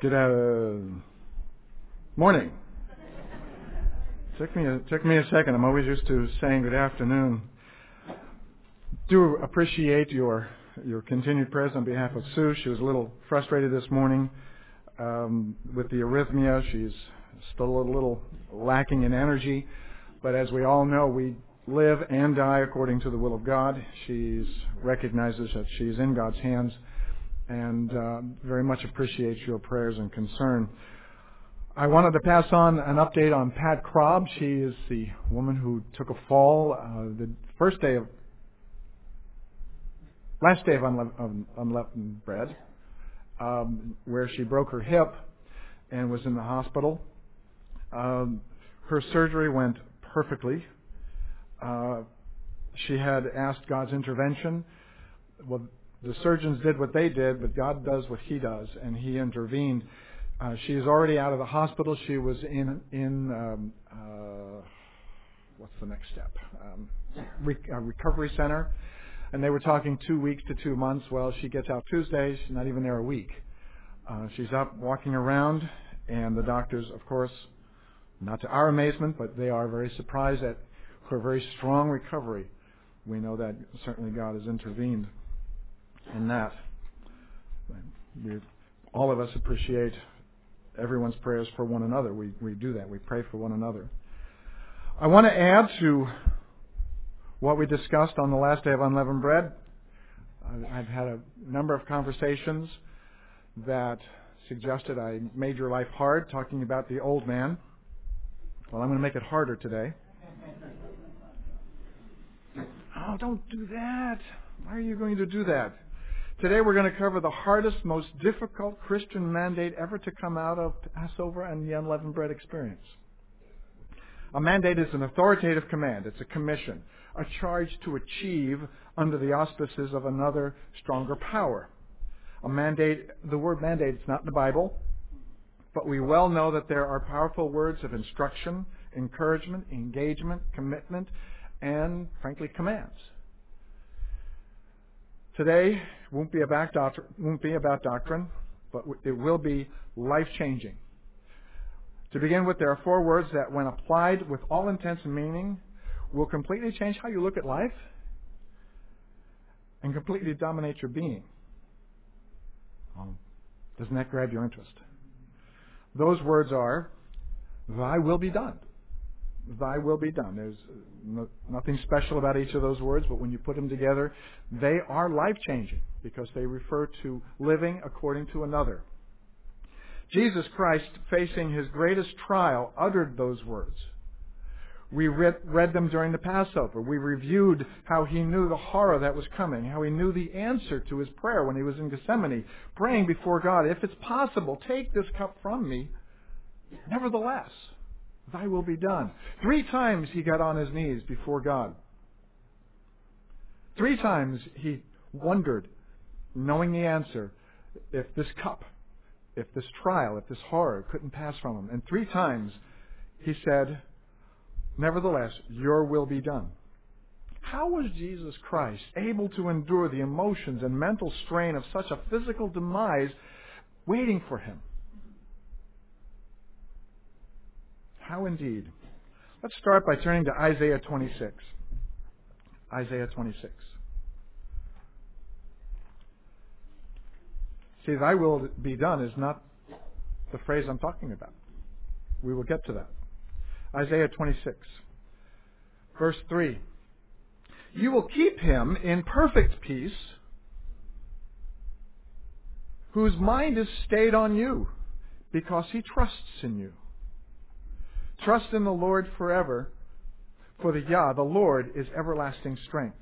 Good morning. Took me a second. I'm always used to saying good afternoon. Do appreciate your continued prayers on behalf of Sue. She was a little frustrated this morning with the arrhythmia. She's still a little lacking in energy. But as we all know, we live and die according to the will of God. She recognizes that she's in God's hands and very much appreciates your prayers and concern. I wanted to pass on an update on Pat Krob. She is the woman who took a fall the last day of unleavened bread, where she broke her hip and was in the hospital. Her surgery went perfectly. She had asked God's intervention. Well, the surgeons did what they did, but God does what He does, and He intervened. She is already out of the hospital. She was in what's the next step? A recovery center, and they were talking 2 weeks to 2 months. Well, she gets out Tuesday. She's not even there a week. She's up walking around, and the doctors, of course, not to our amazement, but they are very surprised at her very strong recovery. We know that certainly God has intervened in that. All of us appreciate everyone's prayers for one another. We do that. We pray for one another. I want to add to what we discussed on the last day of unleavened bread. I've had a number of conversations that suggested I made your life hard, talking about the old man. Well, I'm going to make it harder today. Oh, don't do that. Why are you going to do that? Today we're going to cover the hardest, most difficult Christian mandate ever to come out of Passover and the unleavened bread experience. A mandate is an authoritative command. It's a commission, a charge to achieve under the auspices of another, stronger power. A mandate, the word mandate is not in the Bible, but we well know that there are powerful words of instruction, encouragement, engagement, commitment, and, frankly, commands. Today won't be about doctrine, but it will be life-changing. To begin with, there are 4 words that, when applied with all intents and meaning, will completely change how you look at life and completely dominate your being. Doesn't that grab your interest? Those words are, "Thy will be done." Thy will be done. There's nothing special about each of those words, but when you put them together, they are life-changing because they refer to living according to another. Jesus Christ, facing His greatest trial, uttered those words. We read them during the Passover. We reviewed how He knew the horror that was coming, how He knew the answer to His prayer when He was in Gethsemane, praying before God, "If it's possible, take this cup from me. Nevertheless, Thy will be done." 3 times He got on His knees before God. 3 times He wondered, knowing the answer, if this cup, if this trial, if this horror couldn't pass from Him. And 3 times He said, "Nevertheless, your will be done." How was Jesus Christ able to endure the emotions and mental strain of such a physical demise waiting for Him? How indeed? Let's start by turning to Isaiah 26. Isaiah 26. See, "Thy will be done" is not the phrase I'm talking about. We will get to that. Isaiah 26, verse 3. "You will keep him in perfect peace, whose mind is stayed on you, because he trusts in you. Trust in the Lord forever, for the Lord is everlasting strength.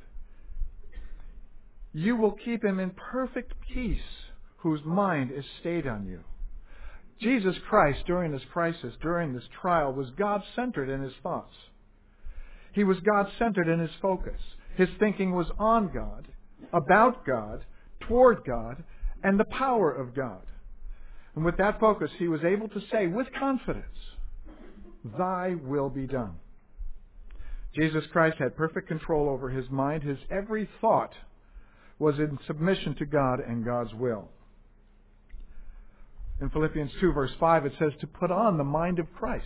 You will keep him in perfect peace, whose mind is stayed on you." Jesus Christ, during this crisis, during this trial, was God-centered in His thoughts. He was God-centered in His focus. His thinking was on God, about God, toward God, and the power of God. And with that focus, He was able to say with confidence, "Thy will be done." Jesus Christ had perfect control over His mind. His every thought was in submission to God and God's will. In Philippians 2 verse 5 it says to put on the mind of Christ.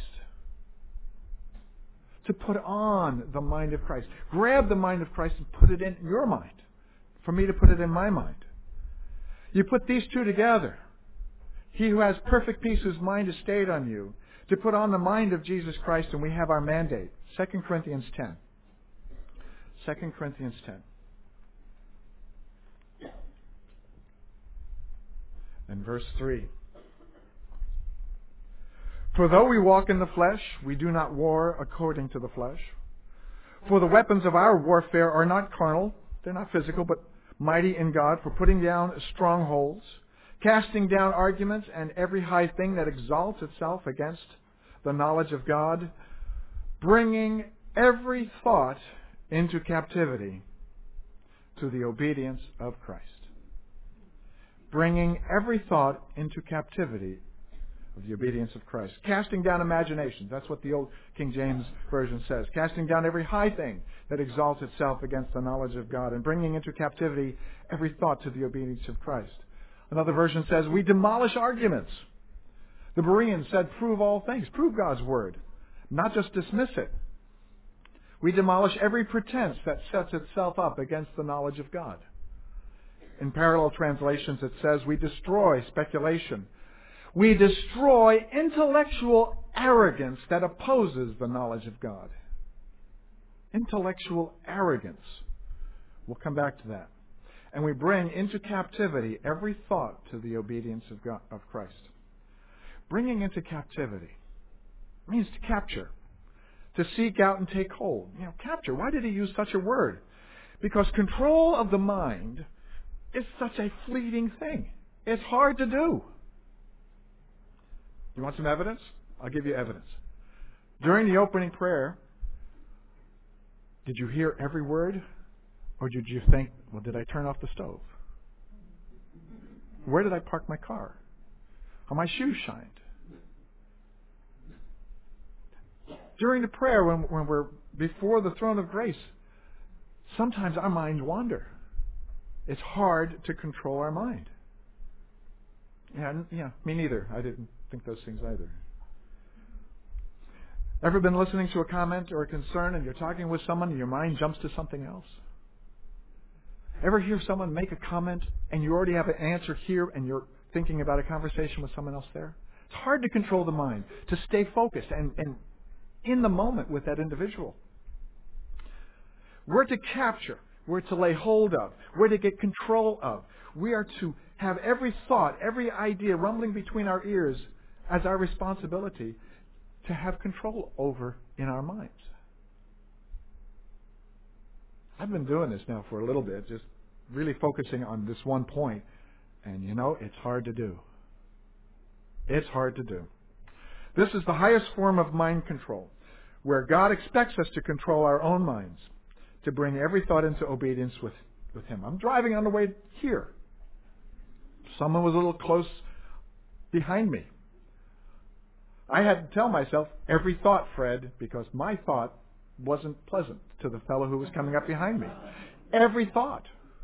To put on the mind of Christ. Grab the mind of Christ and put it in your mind. For me to put it in my mind. You put these two together. He who has perfect peace, whose mind is stayed on you. To put on the mind of Jesus Christ, and we have our mandate. 2 Corinthians 10. 2 Corinthians 10. And verse 3. For though we walk in the flesh, we do not war according to the flesh. For the weapons of our warfare are not carnal, they're not physical, but mighty in God for putting down strongholds, casting down arguments and every high thing that exalts itself against the knowledge of God, bringing every thought into captivity to the obedience of Christ. Bringing every thought into captivity of the obedience of Christ. Casting down imaginations. That's what the old King James Version says. Casting down every high thing that exalts itself against the knowledge of God and bringing into captivity every thought to the obedience of Christ. Another version says, we demolish arguments. The Bereans said, prove all things. Prove God's word. Not just dismiss it. We demolish every pretense that sets itself up against the knowledge of God. In parallel translations it says, we destroy speculation. We destroy intellectual arrogance that opposes the knowledge of God. Intellectual arrogance. We'll come back to that. And we bring into captivity every thought to the obedience of God, of Christ. Bringing into captivity means to capture, to seek out and take hold. Capture. Why did he use such a word? Because control of the mind is such a fleeting thing. It's hard to do. You want some evidence? I'll give you evidence. During the opening prayer, did you hear every word? Or did you think, well, did I turn off the stove? Where did I park my car? How my shoes shined? During the prayer, when we're before the throne of grace, sometimes our minds wander. It's hard to control our mind. Yeah, me neither. I didn't think those things either. Ever been listening to a comment or a concern and you're talking with someone and your mind jumps to something else? Ever hear someone make a comment and you already have an answer here and you're thinking about a conversation with someone else there? It's hard to control the mind, to stay focused and in the moment with that individual. We're to capture. We're to lay hold of. We're to get control of. We are to have every thought, every idea rumbling between our ears as our responsibility to have control over in our minds. I've been doing this now for a little bit, just really focusing on this one point. And it's hard to do. It's hard to do. This is the highest form of mind control, where God expects us to control our own minds, to bring every thought into obedience with Him. I'm driving on the way here. Someone was a little close behind me. I had to tell myself, every thought, Fred, because my thought wasn't pleasant to the fellow who was coming up behind me. Every thought.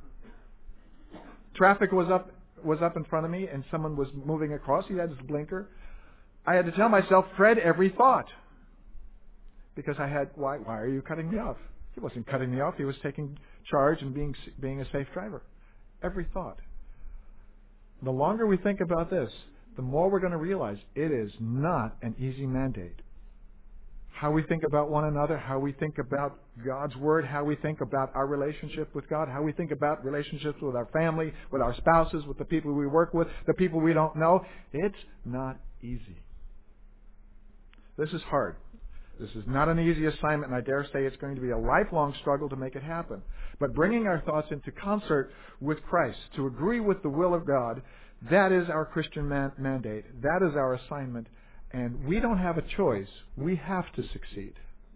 Traffic was up in front of me and someone was moving across. He had his blinker. I had to tell myself, Fred, every thought. Because why are you cutting me off? He wasn't cutting me off. He was taking charge and being a safe driver. Every thought. The longer we think about this, the more we're going to realize it is not an easy mandate. How we think about one another, how we think about God's Word, how we think about our relationship with God, how we think about relationships with our family, with our spouses, with the people we work with, the people we don't know. It's not easy. This is hard. This is not an easy assignment, and I dare say it's going to be a lifelong struggle to make it happen. But bringing our thoughts into concert with Christ, to agree with the will of God, that is our Christian mandate. That is our assignment. And we don't have a choice. We have to succeed.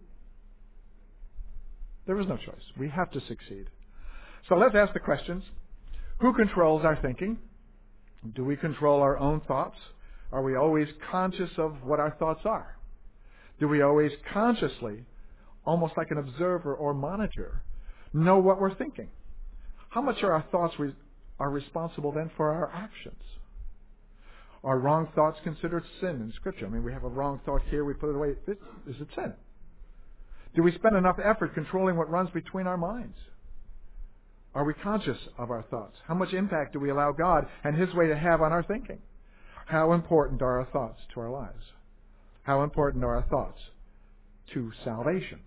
There is no choice. We have to succeed. So let's ask the questions. Who controls our thinking? Do we control our own thoughts? Are we always conscious of what our thoughts are? Do we always consciously, almost like an observer or monitor, know what we're thinking? How much are our thoughts are responsible then for our actions? Are wrong thoughts considered sin in Scripture? I mean, we have a wrong thought here, we put it away. Is it sin? Do we spend enough effort controlling what runs between our minds? Are we conscious of our thoughts? How much impact do we allow God and His way to have on our thinking? How important are our thoughts to our lives? How important are our thoughts to salvation?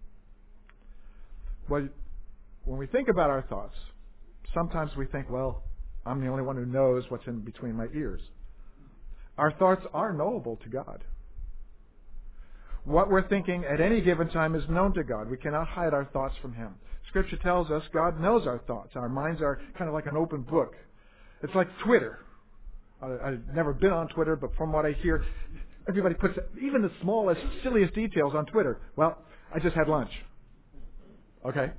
Well, when we think about our thoughts, sometimes we think, well, I'm the only one who knows what's in between my ears. Our thoughts are knowable to God. What we're thinking at any given time is known to God. We cannot hide our thoughts from Him. Scripture tells us God knows our thoughts. Our minds are kind of like an open book. It's like Twitter. I've never been on Twitter, but from what I hear, everybody puts even the smallest, silliest details on Twitter. Well, I just had lunch. Okay.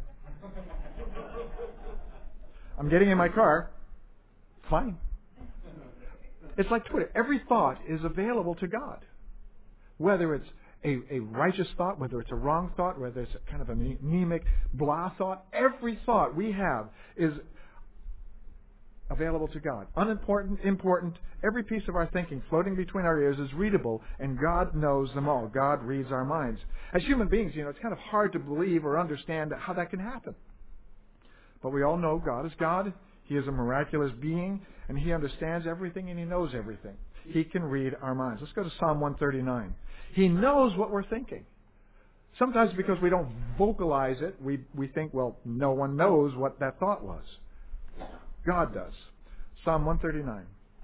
I'm getting in my car. Fine. It's like Twitter. Every thought is available to God. Whether it's a righteous thought, whether it's a wrong thought, whether it's kind of an anemic, blah thought, every thought we have is available to God. Unimportant, important, every piece of our thinking floating between our ears is readable, and God knows them all. God reads our minds. As human beings, it's kind of hard to believe or understand how that can happen. But we all know God is God. He is a miraculous being, and He understands everything, and He knows everything. He can read our minds. Let's go to Psalm 139. He knows what we're thinking. Sometimes because we don't vocalize it, we think, well, no one knows what that thought was. God does. Psalm 139.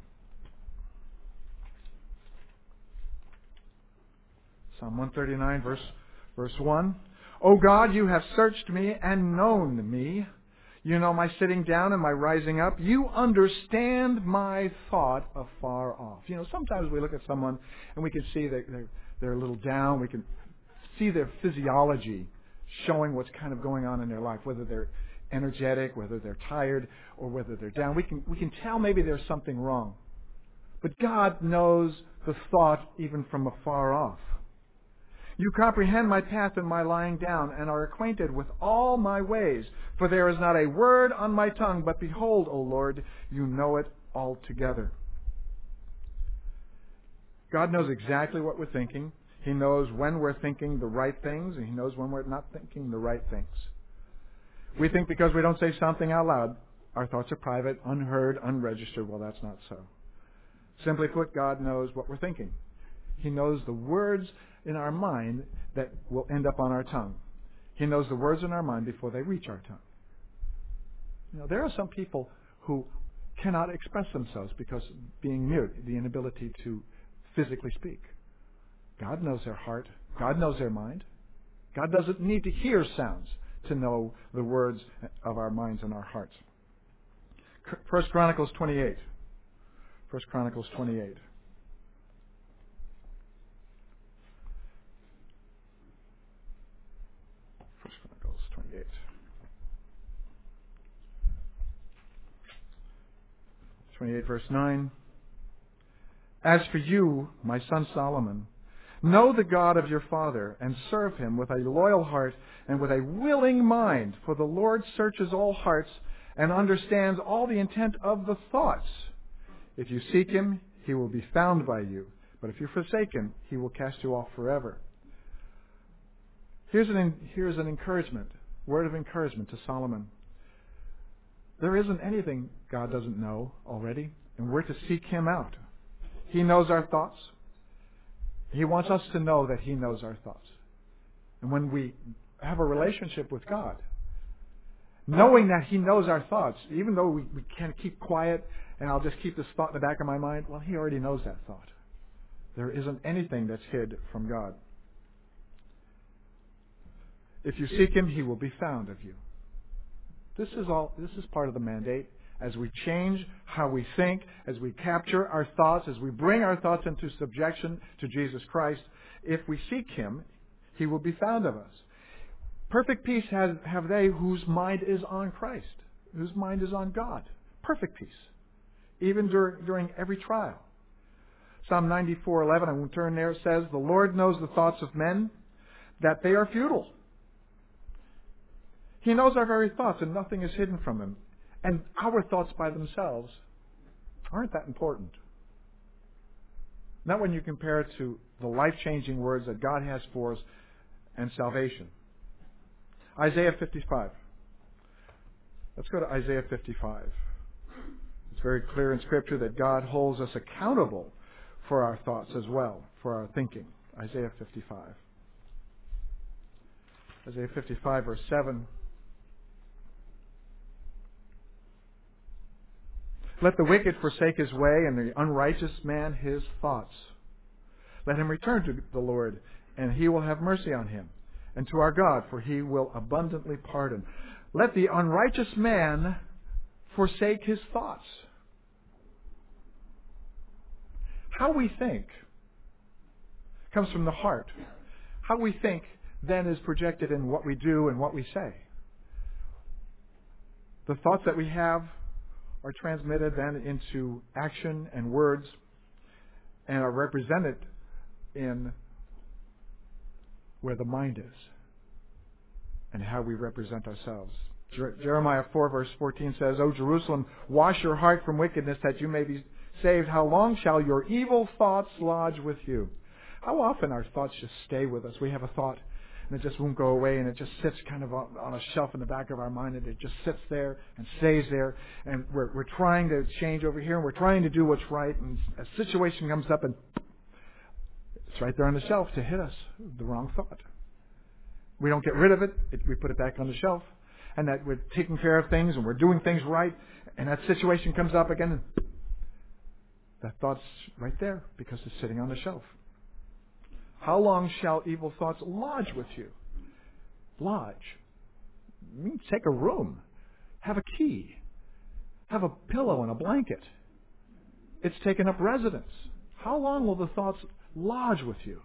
Psalm 139, verse 1. O God, you have searched me and known me. You know my sitting down and my rising up. You understand my thought afar off. Sometimes we look at someone and we can see that they're a little down. We can see their physiology showing what's kind of going on in their life, whether they're energetic, whether they're tired, or whether they're down. We can tell maybe there's something wrong. But God knows the thought even from afar off. You comprehend my path and my lying down, and are acquainted with all my ways. For there is not a word on my tongue, but behold, O Lord, you know it altogether. God knows exactly what we're thinking. He knows when we're thinking the right things, and He knows when we're not thinking the right things. We think because we don't say something out loud, our thoughts are private, unheard, unregistered. Well, that's not so. Simply put, God knows what we're thinking. He knows the words in our mind that will end up on our tongue. He knows the words in our mind before they reach our tongue. There are some people who cannot express themselves because of being mute, the inability to physically speak. God knows their heart. God knows their mind. God doesn't need to hear sounds to know the words of our minds and our hearts. 1 Chronicles 28. 1 Chronicles 28. 1 Chronicles 28. 28 verse 9. As for you, my son Solomon, know the God of your father and serve Him with a loyal heart and with a willing mind, for the Lord searches all hearts and understands all the intent of the thoughts. If you seek Him, He will be found by you. But if you forsake Him, He will cast you off forever. Here's an encouragement, word of encouragement to Solomon. There isn't anything God doesn't know already, and we're to seek Him out. He knows our thoughts. He wants us to know that He knows our thoughts. And when we have a relationship with God, knowing that He knows our thoughts, even though we can't keep quiet and I'll just keep this thought in the back of my mind, well, He already knows that thought. There isn't anything that's hid from God. If you seek Him, He will be found of you. This is part of the mandate. As we change how we think, as we capture our thoughts, as we bring our thoughts into subjection to Jesus Christ, if we seek Him, He will be found of us. Perfect peace have they whose mind is on Christ, whose mind is on God. Perfect peace, even during every trial. Psalm 94:11, I won't turn there, says, "The Lord knows the thoughts of men, that they are futile." He knows our very thoughts, and nothing is hidden from Him. And our thoughts by themselves aren't that important. Not when you compare it to the life-changing words that God has for us and salvation. Isaiah 55. Let's go to Isaiah 55. It's very clear in Scripture that God holds us accountable for our thoughts as well, for our thinking. Isaiah 55. Isaiah 55, verse 7. Let the wicked forsake his way, and the unrighteous man his thoughts. Let him return to the Lord, and He will have mercy on him, and to our God, for He will abundantly pardon. Let the unrighteous man forsake his thoughts. How we think comes from the heart. How we think then is projected in what we do and what we say. The thoughts that we have are transmitted then into action and words and are represented in where the mind is and how we represent ourselves. Jeremiah 4 verse 14 says, O Jerusalem, wash your heart from wickedness that you may be saved. How long shall your evil thoughts lodge with you? How often our thoughts just stay with us? We have a thought and it just won't go away, and it just sits kind of on a shelf in the back of our mind, and it just sits there and stays there, and we're trying to change over here, and we're trying to do what's right, and a situation comes up, and it's right there on the shelf to hit us, the wrong thought. We don't get rid of it, we put it back on the shelf, and that we're taking care of things, and we're doing things right, and that situation comes up again, and that thought's right there, because it's sitting on the shelf. How long shall evil thoughts lodge with you? Lodge. It means take a room. Have a key. Have a pillow and a blanket. It's taken up residence. How long will the thoughts lodge with you?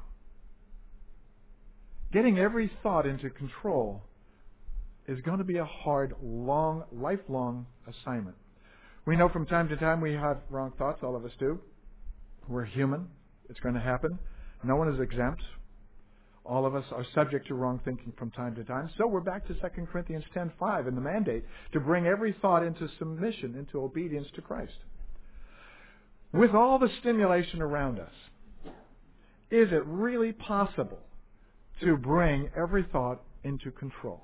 Getting every thought into control is going to be a hard, long, lifelong assignment. We know from time to time we have wrong thoughts. All of us do. We're human. It's going to happen. No one is exempt. All of us are subject to wrong thinking from time to time. So we're back to 2 Corinthians 10:5 and the mandate to bring every thought into submission, into obedience to Christ. With all the stimulation around us, is it really possible to bring every thought into control?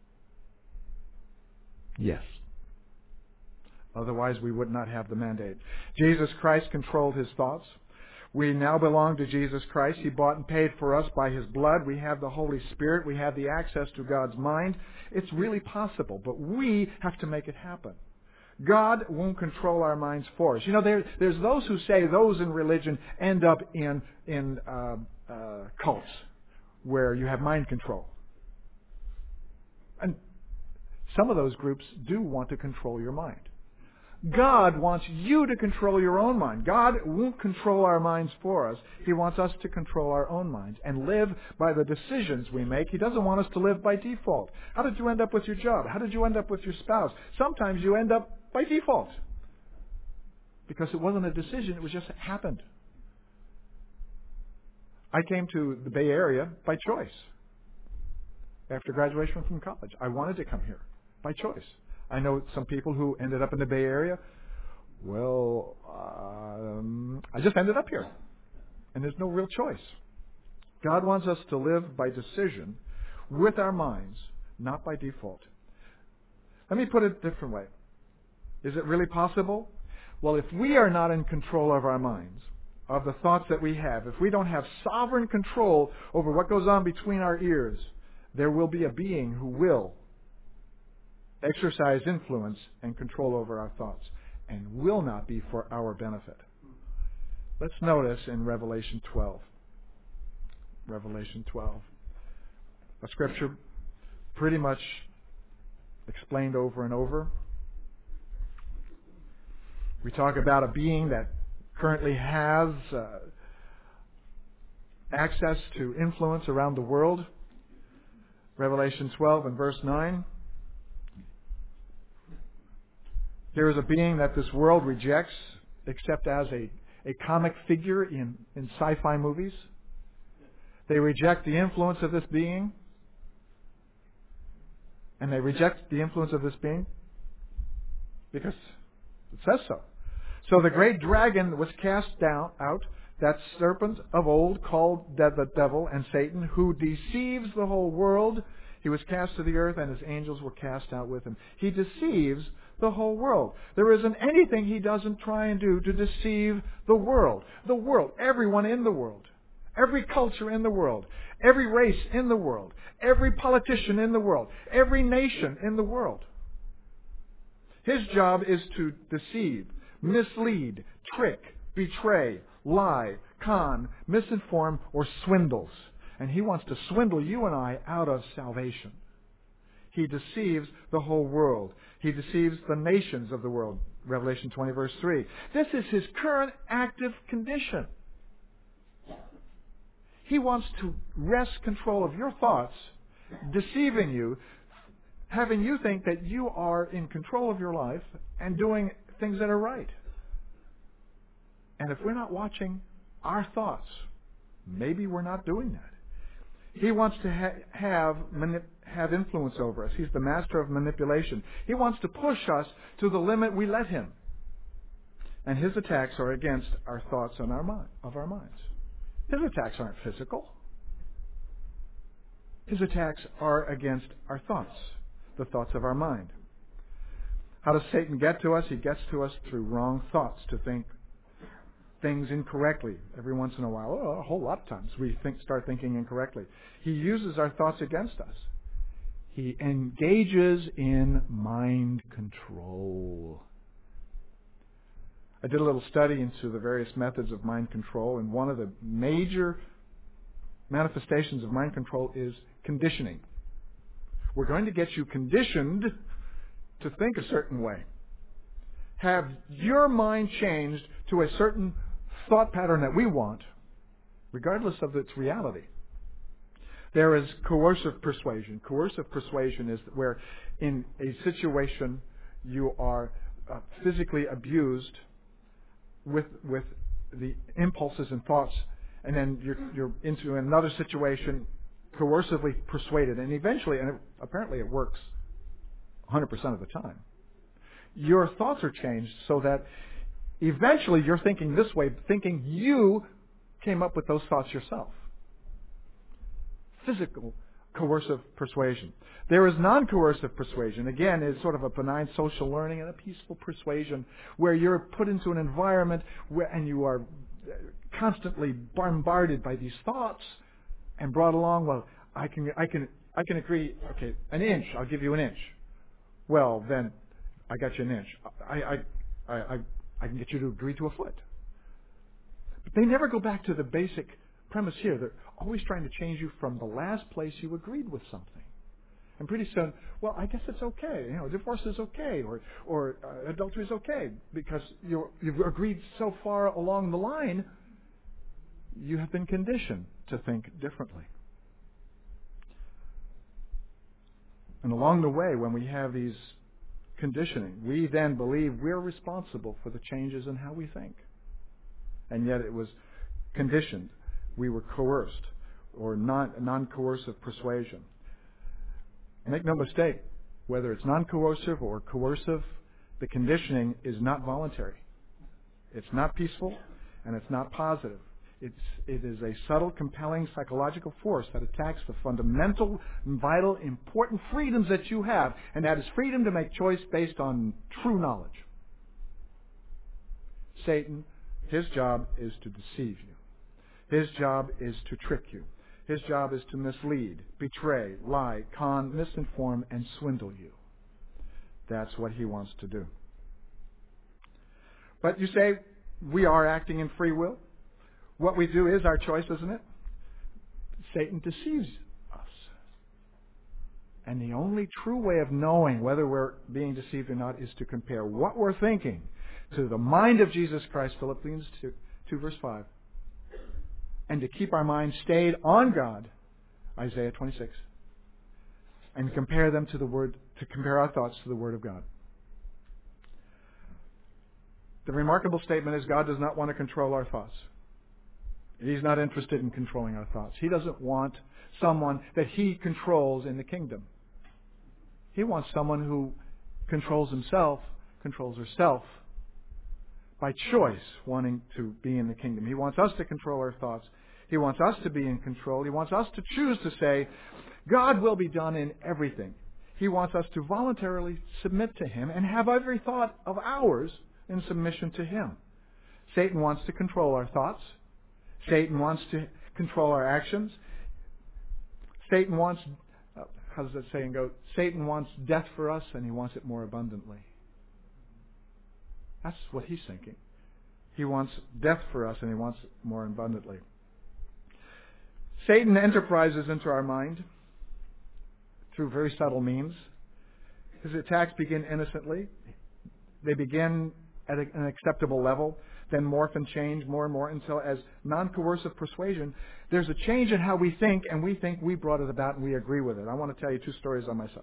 Yes. Otherwise, we would not have the mandate. Jesus Christ controlled His thoughts. We now belong to Jesus Christ. He bought and paid for us by His blood. We have the Holy Spirit. We have the access to God's mind. It's really possible, but we have to make it happen. God won't control our minds for us. You know, there's those who say those in religion end up in cults where you have mind control. And some of those groups do want to control your mind. God wants you to control your own mind. God won't control our minds for us. He wants us to control our own minds and live by the decisions we make. He doesn't want us to live by default. How did you end up with your job? How did you end up with your spouse? Sometimes you end up by default because it wasn't a decision. It was just happened. I came to the Bay Area by choice. After graduation from college, I wanted to come here by choice. I know some people who ended up in the Bay Area. Well, I just ended up here. And there's no real choice. God wants us to live by decision with our minds, not by default. Let me put it a different way. Is it really possible? Well, if we are not in control of our minds, of the thoughts that we have, if we don't have sovereign control over what goes on between our ears, there will be a being who will exercise influence and control over our thoughts and will not be for our benefit. Let's notice in Revelation 12. Revelation 12. A scripture pretty much explained over and over. We talk about a being that currently has access to influence around the world. Revelation 12 and verse 9. There is a being that this world rejects except as a comic figure in sci-fi movies. They reject the influence of this being. And they reject the influence of this being because it says so. So the great dragon was cast out, that serpent of old called the devil and Satan, who deceives the whole world, he was cast to the earth and his angels were cast out with him. He deceives the whole world. There isn't anything he doesn't try and do to deceive the world. The world, everyone in the world, every culture in the world, every race in the world, every politician in the world, every nation in the world. His job is to deceive, mislead, trick, betray, lie, con, misinform, or swindles. And he wants to swindle you and I out of salvation. He deceives the whole world. He deceives the nations of the world. Revelation 20, verse 3. This is his current active condition. He wants to wrest control of your thoughts, deceiving you, having you think that you are in control of your life and doing things that are right. And if we're not watching our thoughts, maybe we're not doing that. He wants to have influence over us. He's the master of manipulation. He wants to push us to the limit we let him. And his attacks are against our thoughts and of our minds. His attacks aren't physical. His attacks are against our thoughts, the thoughts of our mind. How does Satan get to us? He gets to us through wrong thoughts, to think things incorrectly. Every once in a while, a whole lot of times, we start thinking incorrectly. He uses our thoughts against us. He engages in mind control. I did a little study into the various methods of mind control, and one of the major manifestations of mind control is conditioning. We're going to get you conditioned to think a certain way. Have your mind changed to a certain thought pattern that we want, regardless of its reality. There is coercive persuasion. Coercive persuasion is where in a situation you are physically abused with the impulses and thoughts, and then you're into another situation coercively persuaded, and eventually, and apparently it works 100% of the time, your thoughts are changed so that eventually you're thinking this way, thinking you came up with those thoughts yourself. Physical coercive persuasion. There is non-coercive persuasion. Again, it's sort of a benign social learning and a peaceful persuasion where you're put into an environment and you are constantly bombarded by these thoughts and brought along. Well, I can agree. Okay, an inch. I'll give you an inch. Well, then I got you an inch. I can get you to agree to a foot. But they never go back to the basic premise here. They're always trying to change you from the last place you agreed with something. And pretty soon, well, I guess it's okay. Divorce is okay, or adultery is okay, because you've agreed so far along the line, you have been conditioned to think differently. And along the way, when we have these conditioning, we then believe we're responsible for the changes in how we think. And yet it was conditioned. We were coerced, or non-coercive persuasion. Make no mistake, whether it's non-coercive or coercive, the conditioning is not voluntary. It's not peaceful, and it's not positive. It is a subtle, compelling psychological force that attacks the fundamental, vital, important freedoms that you have, and that is freedom to make choice based on true knowledge. Satan, his job is to deceive you. His job is to trick you. His job is to mislead, betray, lie, con, misinform, and swindle you. That's what he wants to do. But you say, we are acting in free will. What we do is our choice, isn't it? Satan deceives us. And the only true way of knowing whether we're being deceived or not is to compare what we're thinking to the mind of Jesus Christ, Philippians 2 verse 5. And to keep our minds stayed on God, Isaiah 26. And compare them to the Word, to compare our thoughts to the Word of God. The remarkable statement is God does not want to control our thoughts. He's not interested in controlling our thoughts. He doesn't want someone that he controls in the kingdom. He wants someone who controls himself, controls herself, by choice wanting to be in the kingdom. He wants us to control our thoughts. He wants us to be in control. He wants us to choose to say, God will be done in everything. He wants us to voluntarily submit to Him and have every thought of ours in submission to Him. Satan wants to control our thoughts. Satan wants to control our actions. Satan wants, how does that saying go? Satan wants death for us, and he wants it more abundantly. That's what he's thinking. He wants death for us, and he wants it more abundantly. Satan enterprises into our mind through very subtle means. His attacks begin innocently. They begin at an acceptable level, then morph and change more and more until, as non-coercive persuasion, there's a change in how we think, and we think we brought it about and we agree with it. I want to tell you 2 stories on myself.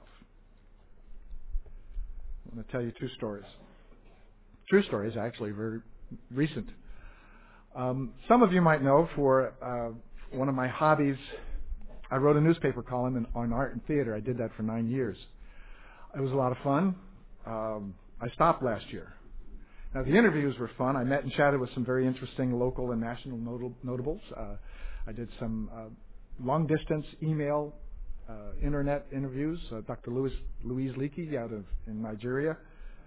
I want to tell you 2 stories. True stories, actually, very recent. Some of you might know, for one of my hobbies, I wrote a newspaper column on art and theater. I did that for 9 years. It was a lot of fun. I stopped last year. Now, the interviews were fun. I met and chatted with some very interesting local and national notables. I did some long-distance email, internet interviews. Dr. Louise Leakey in Nigeria.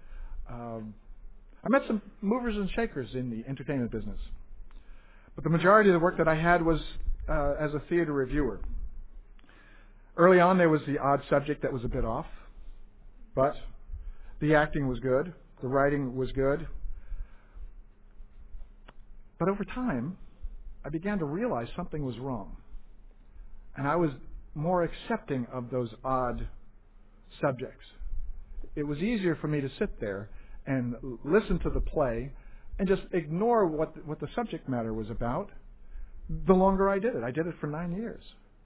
I met some movers and shakers in the entertainment business. But the majority of the work that I had was as a theater reviewer. Early on, there was the odd subject that was a bit off. But the acting was good. The writing was good. But over time, I began to realize something was wrong. And I was more accepting of those odd subjects. It was easier for me to sit there and listen to the play and just ignore what the subject matter was about the longer I did it. I did it for 9 years.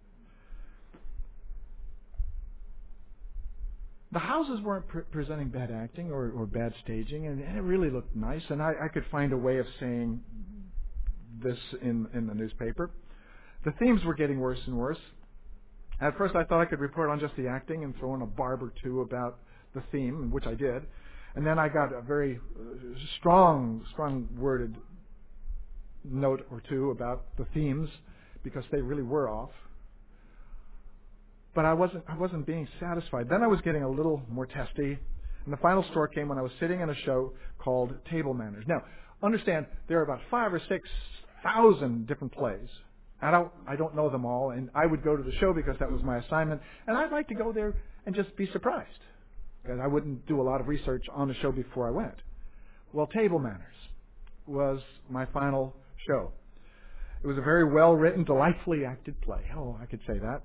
The houses weren't presenting bad acting or bad staging, and it really looked nice, and I could find a way of saying this in the newspaper. The themes were getting worse and worse. At first I thought I could report on just the acting and throw in a barb or two about the theme, which I did. And then I got a very strong-worded note or two about the themes, because they really were off. But I wasn't being satisfied. Then I was getting a little more testy, and the final straw came when I was sitting in a show called Table Manners. Now, understand, there are about 5,000 or 6,000 different plays. I don't know them all, and I would go to the show because that was my assignment, and I'd like to go there and just be surprised, because I wouldn't do a lot of research on the show before I went. Well, Table Manners was my final show. It was a very well-written, delightfully acted play. Oh, I could say that.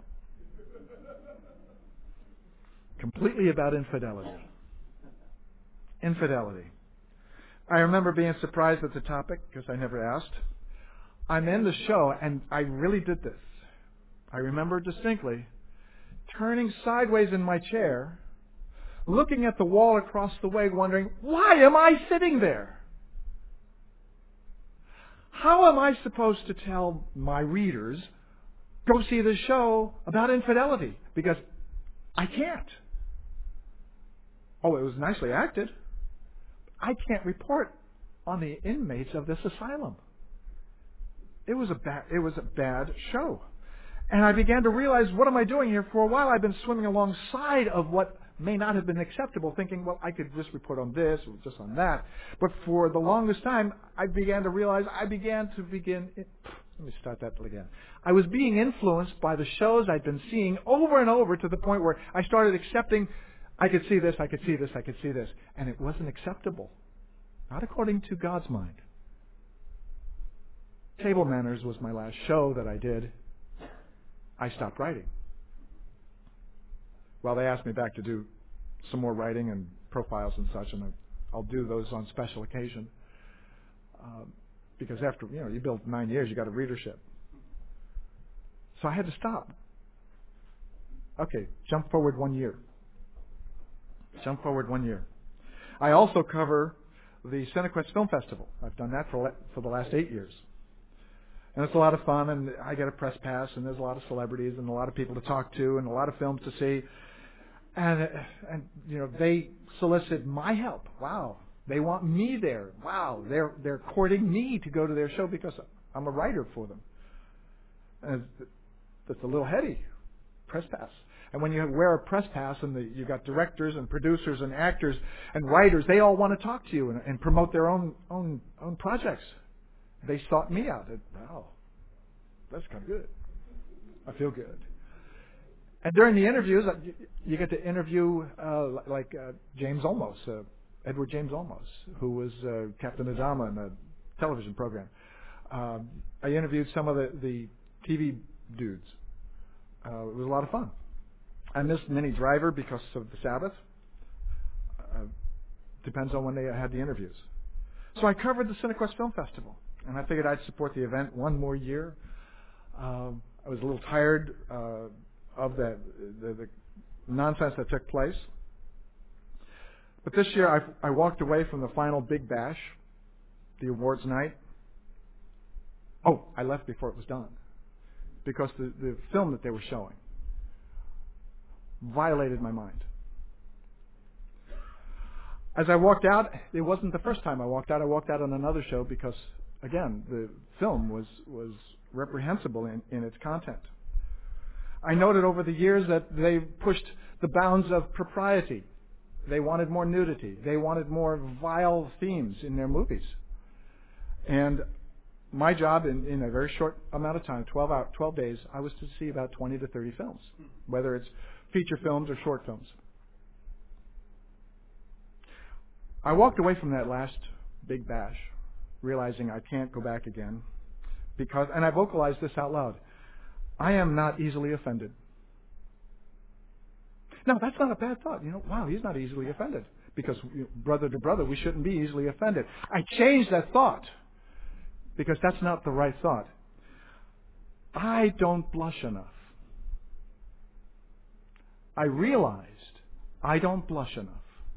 Completely about infidelity. Infidelity. I remember being surprised at the topic, because I never asked. I'm in the show, and I really did this. I remember distinctly turning sideways in my chair, looking at the wall across the way, wondering, why am I sitting there? How am I supposed to tell my readers, go see this show about infidelity? Because I can't. Oh, it was nicely acted. I can't report on the inmates of this asylum. It was a bad show. And I began to realize, what am I doing here? For a while I've been swimming alongside of what may not have been acceptable, thinking, well, I could just report on this or just on that. But for the longest time, I began to realize, let me start that again. I was being influenced by the shows I'd been seeing over and over, to the point where I started accepting, I could see this, I could see this, I could see this. And it wasn't acceptable. Not according to God's mind. Table Manners was my last show that I did. I stopped writing. Well, they asked me back to do some more writing and profiles and such, and I'll do those on special occasion. Because after, you build 9 years, you got a readership. So I had to stop. Okay, jump forward 1 year. Jump forward 1 year. I also cover the Cinequest Film Festival. I've done that for the last 8 years. And it's a lot of fun, and I get a press pass, and there's a lot of celebrities and a lot of people to talk to and a lot of films to see. And they solicit my help. Wow, They want me there. Wow, they're courting me to go to their show because I'm a writer for them. And that's a little heady. Press pass. And when you wear a press pass and you've got directors and producers and actors and writers, they all want to talk to you and promote their own projects. They sought me out. Wow, that's kind of good. I feel good. And during the interviews, you get to interview James Olmos, Edward James Olmos, who was Captain Adama in a television program. I interviewed some of the TV dudes. It was a lot of fun. I missed Minnie Driver because of the Sabbath. Depends on when they had the interviews. So I covered the CineQuest Film Festival, and I figured I'd support the event one more year. I was a little tired of the nonsense that took place. But this year I walked away from the final Big Bash, the awards night. Oh, I left before it was done because the film that they were showing violated my mind. As I walked out, it wasn't the first time I walked out. I walked out on another show because, again, the film was reprehensible in its content. I noted over the years that they pushed the bounds of propriety. They wanted more nudity. They wanted more vile themes in their movies. And my job in a very short amount of time, 12 days, I was to see about 20 to 30 films, whether it's feature films or short films. I walked away from that last Big Bash realizing I can't go back again because, and I vocalized this out loud, I am not easily offended. Now, that's not a bad thought. Wow, he's not easily offended because brother to brother, we shouldn't be easily offended. I changed that thought because that's not the right thought. I don't blush enough. I realized I don't blush enough.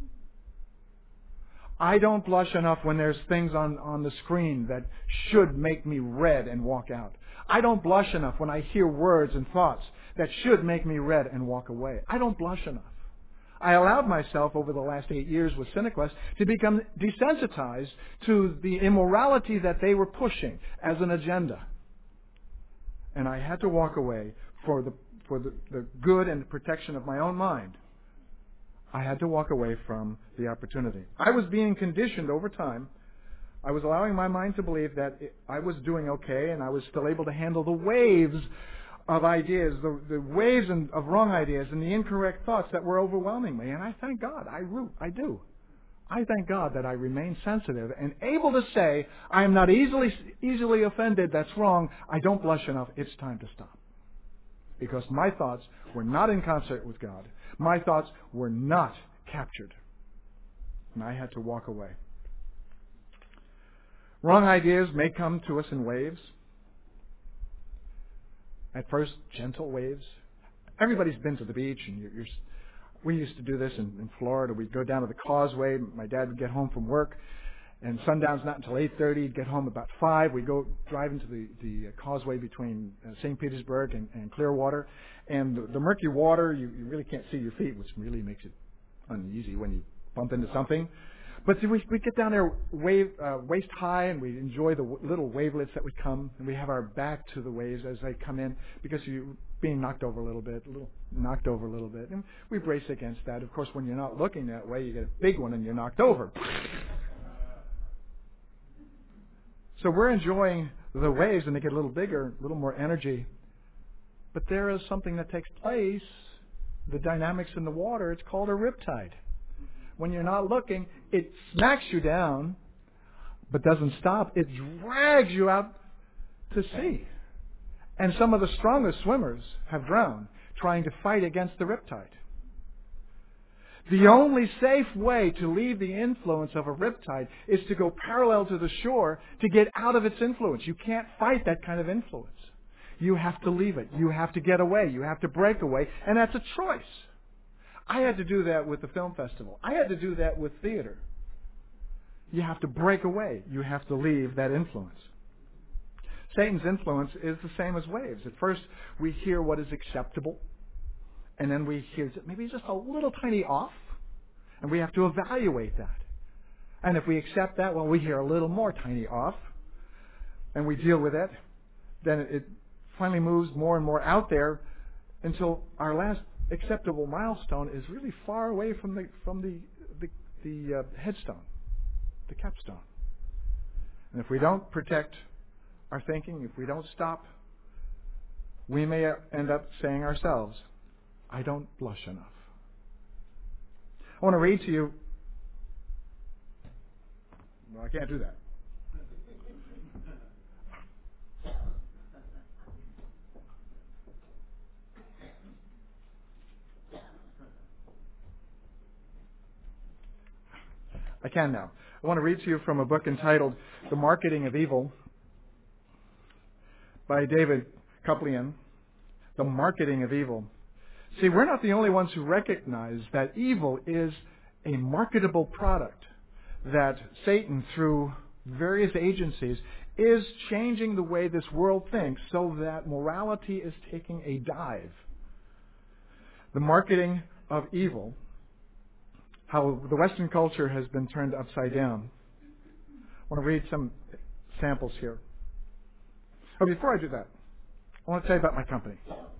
I don't blush enough when there's things on the screen that should make me red and walk out. I don't blush enough when I hear words and thoughts that should make me red and walk away. I don't blush enough. I allowed myself over the last 8 years with CineQuest to become desensitized to the immorality that they were pushing as an agenda. And I had to walk away for the good and the protection of my own mind. I had to walk away from the opportunity. I was being conditioned over time. I was allowing my mind to believe that I was doing okay and I was still able to handle the waves of ideas, the waves of wrong ideas and the incorrect thoughts that were overwhelming me. And I thank God. I do. I thank God that I remain sensitive and able to say, I am not easily offended. That's wrong. I don't blush enough. It's time to stop. Because my thoughts were not in concert with God. My thoughts were not captured. And I had to walk away. Wrong ideas may come to us in waves. At first, gentle waves. Everybody's been to the beach, and we used to do this in Florida. We'd go down to the causeway. My dad would get home from work, and sundown's not until 8:30. He'd get home about 5. We'd go drive into the causeway between St. Petersburg and Clearwater. And the murky water, you really can't see your feet, which really makes it uneasy when you bump into something. But we'd get down there waist high, and we'd enjoy the little wavelets that would come, and we have our back to the waves as they come in because you're being knocked over a little bit, and we brace against that. Of course, when you're not looking that way, you get a big one and you're knocked over. So we're enjoying the waves, and they get a little bigger, a little more energy. But there is something that takes place, the dynamics in the water. It's called a riptide. When you're not looking, it smacks you down, but doesn't stop. It drags you out to sea. And some of the strongest swimmers have drowned trying to fight against the riptide. The only safe way to leave the influence of a riptide is to go parallel to the shore to get out of its influence. You can't fight that kind of influence. You have to leave it. You have to get away. You have to break away. And that's a choice. I had to do that with the film festival. I had to do that with theater. You have to break away. You have to leave that influence. Satan's influence is the same as waves. At first, we hear what is acceptable, and then we hear maybe just a little tiny off, and we have to evaluate that. And if we accept that, well, we hear a little more tiny off, and we deal with it, then it finally moves more and more out there until our last acceptable milestone is really far away from the headstone, the capstone. And if we don't protect our thinking, if we don't stop, we may end up saying ourselves, I don't blush enough. I want to read to you. Well, I can't do that. I can now. I want to read to you from a book entitled The Marketing of Evil by David Kupelian. The Marketing of Evil. See, we're not the only ones who recognize that evil is a marketable product, that Satan, through various agencies, is changing the way this world thinks so that morality is taking a dive. The marketing of evil, how the Western culture has been turned upside down. I want to read some samples here. But before I do that, I want to tell you about my company.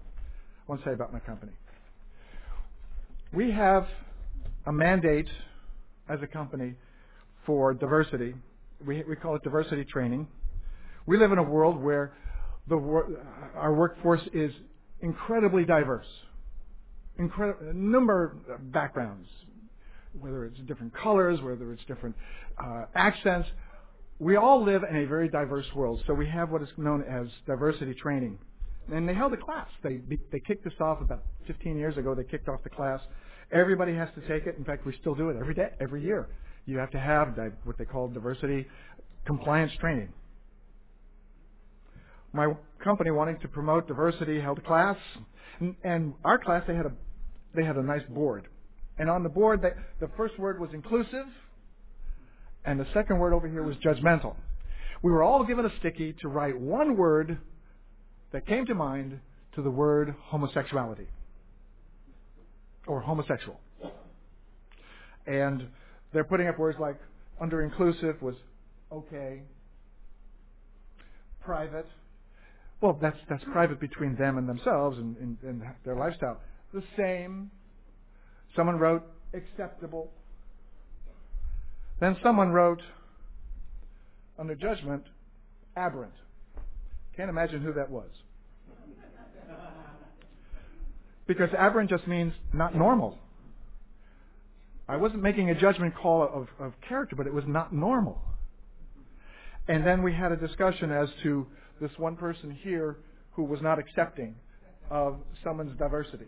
We have a mandate as a company for diversity. We call it diversity training. We live in a world where our workforce is incredibly diverse. A number of backgrounds, whether it's different colors, whether it's different accents. We all live in a very diverse world, so we have what is known as diversity training. And they held a class. They kicked this off about 15 years ago. They kicked off the class. Everybody has to take it. In fact, we still do it every year. You have to have what they call diversity compliance training. My company, wanting to promote diversity, held a class. And our class, they had a nice board. And on the board, the first word was inclusive, and the second word over here was judgmental. We were all given a sticky to write one word that came to mind to the word homosexuality or homosexual. And they're putting up words like, under inclusive was okay, private. Well, that's private between them and themselves and their lifestyle. The same. Someone wrote acceptable. Then someone wrote, under judgment, aberrant. Can't imagine who that was. Because aberrant just means not normal. I wasn't making a judgment call of character, but it was not normal. And then we had a discussion as to this one person here who was not accepting of someone's diversity.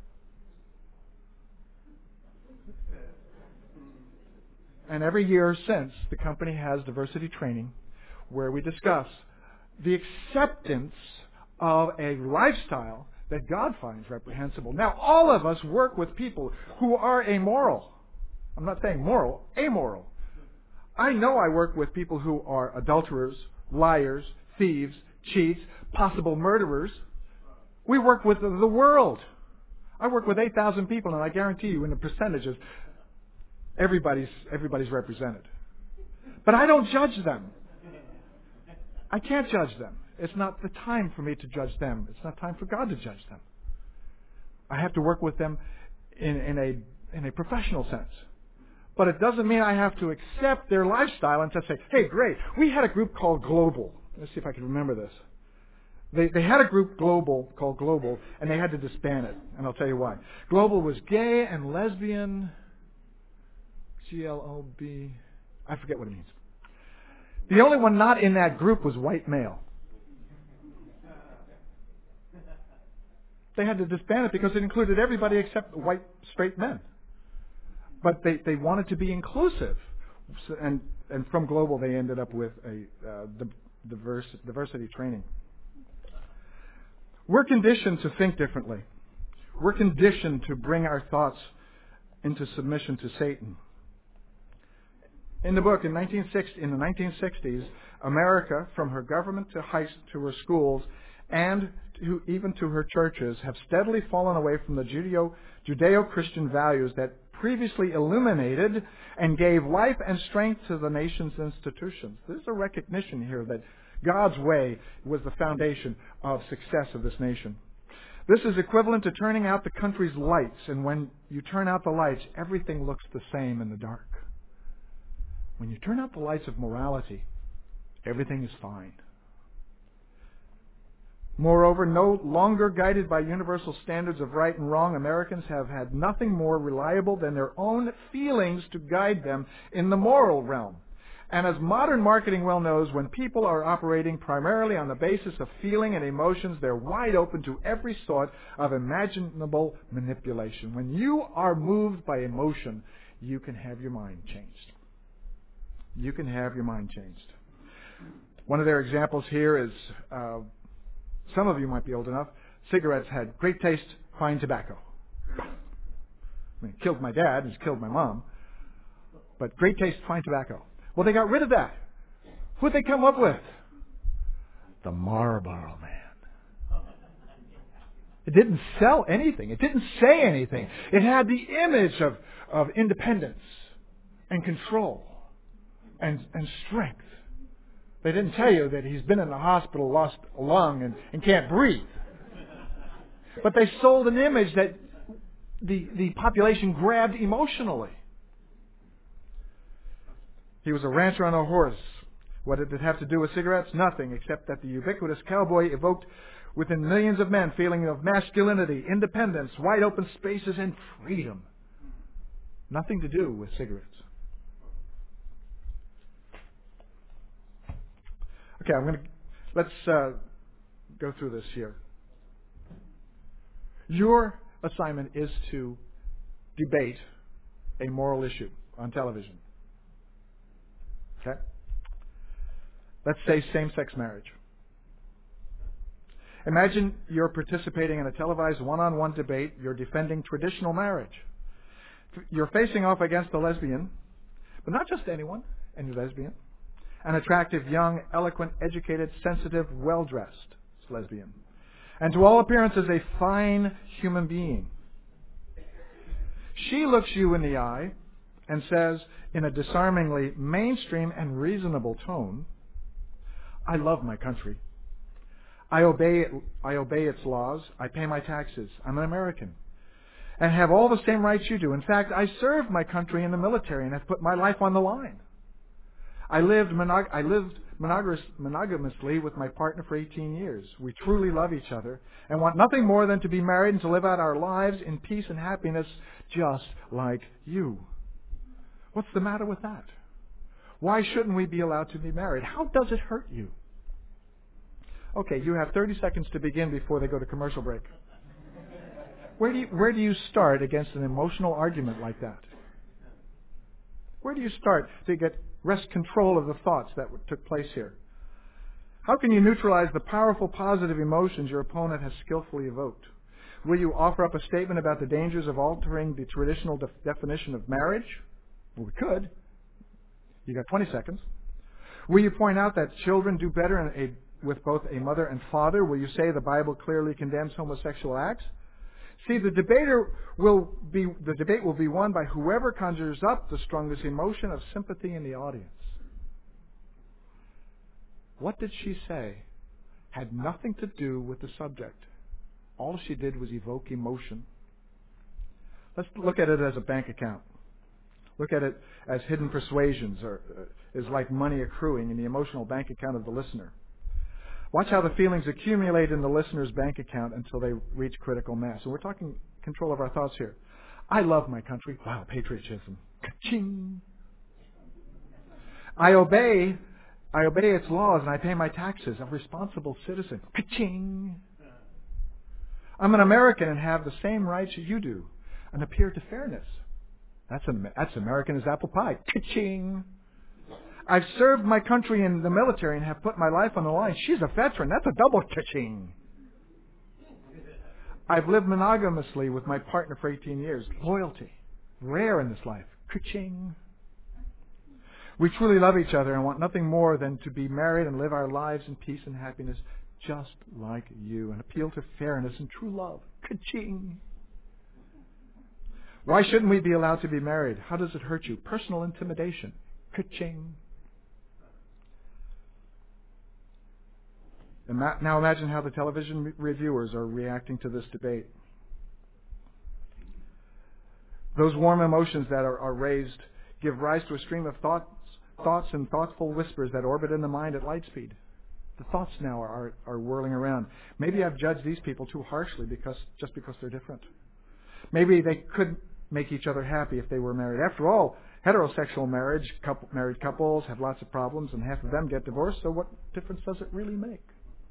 And every year since, the company has diversity training where we discuss the acceptance of a lifestyle that God finds reprehensible. Now, all of us work with people who are amoral. I'm not saying moral, amoral. I know I work with people who are adulterers, liars, thieves, cheats, possible murderers. We work with the world. I work with 8,000 people, and I guarantee you in the percentages, everybody's represented. But I don't judge them. I can't judge them. It's not the time for me to judge them. It's not time for God to judge them. I have to work with them in a professional sense. But it doesn't mean I have to accept their lifestyle and just say, hey, great. We had a group called Global. Let's see if I can remember this. They had a group called Global, and they had to disband it. And I'll tell you why. Global was gay and lesbian, GLOB, I forget what it means. The only one not in that group was white male. They had to disband it because it included everybody except white straight men. But they wanted to be inclusive. So, and from Global they ended up with a diversity training. We're conditioned to think differently. We're conditioned to bring our thoughts into submission to Satan. In the book, in the 1960s, America, from her government to her schools, and even to her churches, have steadily fallen away from the Judeo-Christian values that previously illuminated and gave life and strength to the nation's institutions. There's a recognition here that God's way was the foundation of success of this nation. This is equivalent to turning out the country's lights, and when you turn out the lights, everything looks the same in the dark. When you turn out the lights of morality, everything is fine. Moreover, no longer guided by universal standards of right and wrong, Americans have had nothing more reliable than their own feelings to guide them in the moral realm. And as modern marketing well knows, when people are operating primarily on the basis of feeling and emotions, they're wide open to every sort of imaginable manipulation. When you are moved by emotion, you can have your mind changed. You can have your mind changed. One of their examples here is, some of you might be old enough, cigarettes had great taste, fine tobacco. I mean, it killed my dad, it's killed my mom, but great taste, fine tobacco. Well, they got rid of that. Who'd they come up with? The Marlboro Man. It didn't sell anything. It didn't say anything. It had the image of independence and control and strength. They didn't tell you that he's been in the hospital, lost a lung, and can't breathe. But they sold an image that the population grabbed emotionally. He was a rancher on a horse. What did it have to do with cigarettes? Nothing, except that the ubiquitous cowboy evoked within millions of men feeling of masculinity, independence, wide open spaces, and freedom. Nothing to do with cigarettes. Okay, let's go through this here. Your assignment is to debate a moral issue on television. Okay? Let's say same-sex marriage. Imagine you're participating in a televised one-on-one debate. You're defending traditional marriage. You're facing off against a lesbian, but not just anyone, any lesbian. An attractive, young, eloquent, educated, sensitive, well-dressed lesbian. And to all appearances, a fine human being. She looks you in the eye and says, in a disarmingly mainstream and reasonable tone, I love my country. I obey its laws. I pay my taxes. I'm an American and have all the same rights you do. In fact, I served my country in the military and have put my life on the line. I lived monogamously with my partner for 18 years. We truly love each other and want nothing more than to be married and to live out our lives in peace and happiness just like you. What's the matter with that? Why shouldn't we be allowed to be married? How does it hurt you? Okay, you have 30 seconds to begin before they go to commercial break. Where do you start against an emotional argument like that? Where do you start to wrest control of the thoughts that took place here? How can you neutralize the powerful positive emotions your opponent has skillfully evoked? Will you offer up a statement about the dangers of altering the traditional definition of marriage? Well, we could. You got 20 seconds. Will you point out that children do better with both a mother and father? Will you say the Bible clearly condemns homosexual acts? See, the debate will be won by whoever conjures up the strongest emotion of sympathy in the audience. What did she say? Had nothing to do with the subject. All she did was evoke emotion. Let's look at it as a bank account. Look at it as hidden persuasions, or is like money accruing in the emotional bank account of the listener. Watch how the feelings accumulate in the listener's bank account until they reach critical mass. And we're talking control of our thoughts here. I love my country. Wow, patriotism. Ka-ching. I obey its laws and I pay my taxes. I'm a responsible citizen. Ka-ching. I'm an American and have the same rights you do and appear to fairness. That's American as apple pie. Ka-ching. I've served my country in the military and have put my life on the line. She's a veteran. That's a double ka-ching. I've lived monogamously with my partner for 18 years. Loyalty. Rare in this life. Ka-ching. We truly love each other and want nothing more than to be married and live our lives in peace and happiness just like you and appeal to fairness and true love. Ka-ching. Why shouldn't we be allowed to be married? How does it hurt you? Personal intimidation. Ka-ching. And now imagine how the television reviewers are reacting to this debate. Those warm emotions that are raised give rise to a stream of thoughts and thoughtful whispers that orbit in the mind at light speed. The thoughts now are whirling around. Maybe I've judged these people too harshly just because they're different. Maybe they could make each other happy if they were married. After all, heterosexual married couples have lots of problems and half of them get divorced, so what difference does it really make?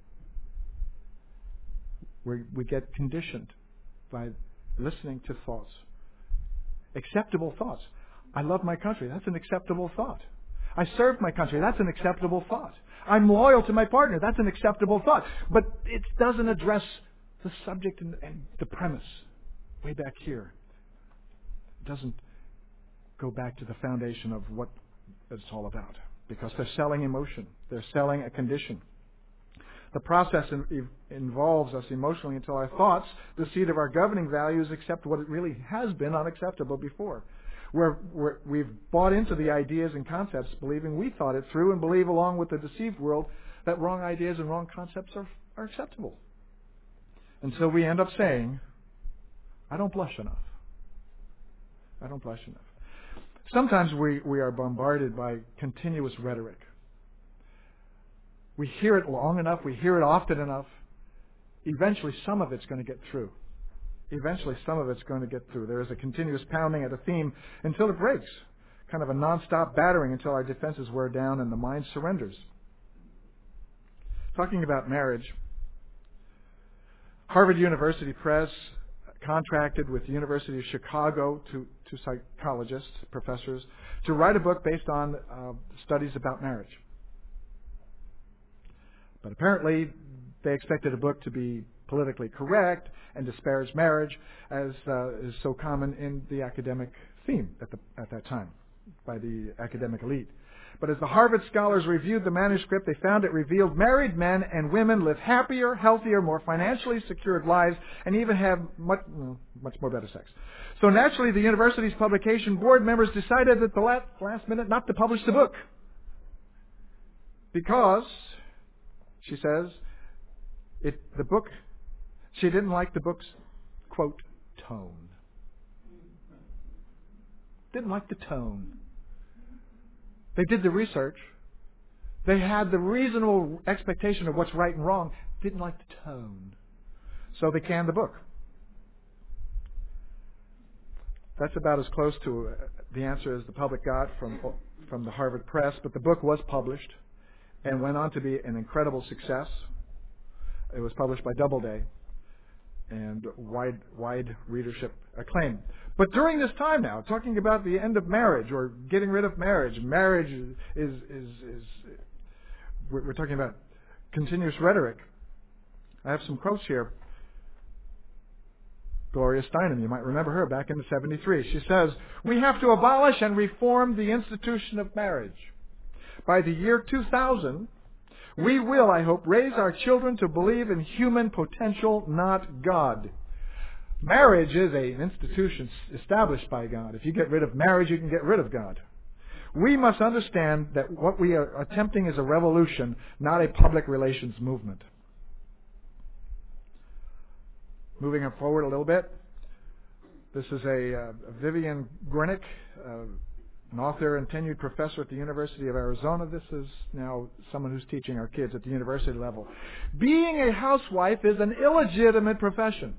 We get conditioned by listening to thoughts. Acceptable thoughts. I love my country. That's an acceptable thought. I serve my country. That's an acceptable thought. I'm loyal to my partner. That's an acceptable thought. But it doesn't address the subject and the premise way back here. It doesn't go back to the foundation of what it's all about. Because they're selling emotion. They're selling a condition. The process involves us emotionally until our thoughts, the seed of our governing values, accept what it really has been unacceptable before. We've bought into the ideas and concepts, believing we thought it through, and believe along with the deceived world that wrong ideas and wrong concepts are acceptable. And so we end up saying, I don't blush enough. I don't blush enough. Sometimes we are bombarded by continuous rhetoric. We hear it long enough, we hear it often enough, eventually some of it's going to get through. Eventually some of it's going to get through. There is a continuous pounding at a theme until it breaks. Kind of a non-stop battering until our defenses wear down and the mind surrenders. Talking about marriage, Harvard University Press contracted with the University of Chicago to psychologists, professors, to write a book based on studies about marriage. But apparently, they expected a book to be politically correct and disparage marriage, as is so common in the academic theme at that time by the academic elite. But as the Harvard scholars reviewed the manuscript, they found it revealed married men and women live happier, healthier, more financially secured lives, and even have much more better sex. So naturally, the university's publication board members decided at the last minute not to publish the book. Because, she says, she didn't like the book's, quote, tone. Didn't like the tone. They did the research. They had the reasonable expectation of what's right and wrong. Didn't like the tone. So they canned the book. That's about as close to the answer as the public got from the Harvard Press. But the book was published and went on to be an incredible success. It was published by Doubleday and wide readership acclaim. But during this time now, talking about the end of marriage or getting rid of marriage is we're talking about continuous rhetoric. I have some quotes here. Gloria Steinem, you might remember her back in the 73. She says, "We have to abolish and reform the institution of marriage. By the year 2000, we will, I hope, raise our children to believe in human potential, not God." Marriage is an institution established by God. If you get rid of marriage, you can get rid of God. We must understand that what we are attempting is a revolution, not a public relations movement. Moving forward a little bit, this is a Vivian Grinick, an author and tenured professor at the University of Arizona. This is now someone who's teaching our kids at the university level. Being a housewife is an illegitimate profession.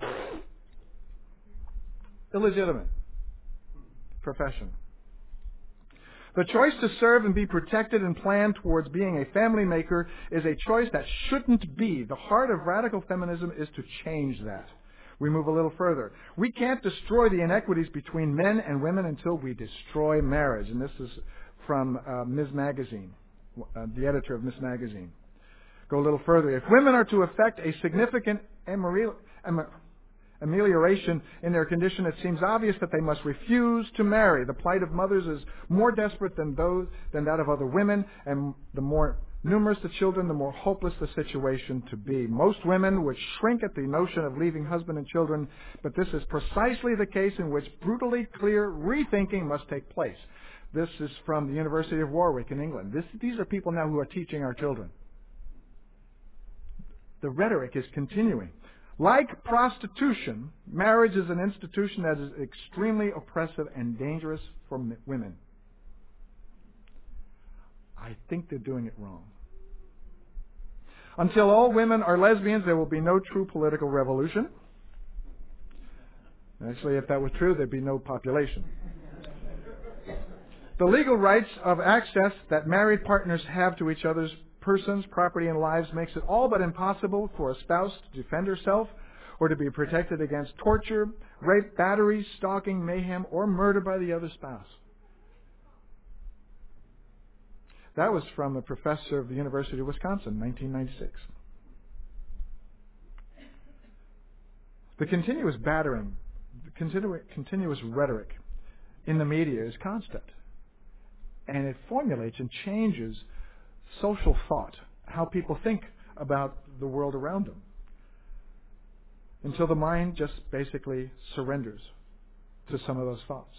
Illegitimate profession. The choice to serve and be protected and plan towards being a family maker is a choice that shouldn't be. The heart of radical feminism is to change that. We move a little further. We can't destroy the inequities between men and women until we destroy marriage. And this is from Ms. Magazine, the editor of Ms. Magazine. Go a little further. If women are to effect a significant amelioration in their condition, it seems obvious that they must refuse to marry. The plight of mothers is more desperate than that of other women, and the more numerous the children, the more hopeless the situation to be. Most women would shrink at the notion of leaving husband and children, but this is precisely the case in which brutally clear rethinking must take place. This is from the University of Warwick in England. These are people now who are teaching our children. The rhetoric is continuing. Like prostitution, marriage is an institution that is extremely oppressive and dangerous for women. I think they're doing it wrong. Until all women are lesbians, there will be no true political revolution. Actually, if that were true, there'd be no population. The legal rights of access that married partners have to each other's persons, property, and lives makes it all but impossible for a spouse to defend herself or to be protected against torture, rape, battery, stalking, mayhem, or murder by the other spouse. That was from a professor of the University of Wisconsin, 1996. The continuous battering, the continuous rhetoric in the media is constant. And it formulates and changes social thought, how people think about the world around them, until the mind just basically surrenders to some of those thoughts.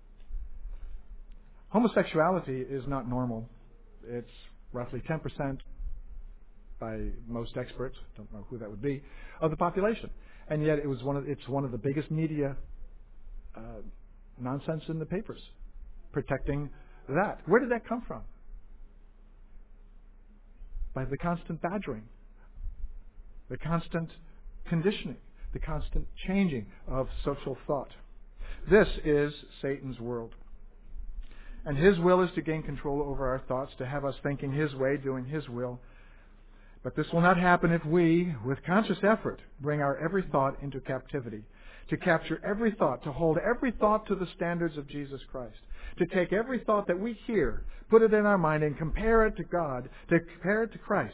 Homosexuality is not normal. It's roughly 10% by most experts, don't know who that would be, of the population. And yet it's one of the biggest media nonsense in the papers, protecting that. Where did that come from? By the constant badgering, the constant conditioning, the constant changing of social thought. This is Satan's world. And his will is to gain control over our thoughts, to have us thinking his way, doing his will. But this will not happen if we, with conscious effort, bring our every thought into captivity, to capture every thought, to hold every thought to the standards of Jesus Christ, to take every thought that we hear, put it in our mind, and compare it to God, to compare it to Christ,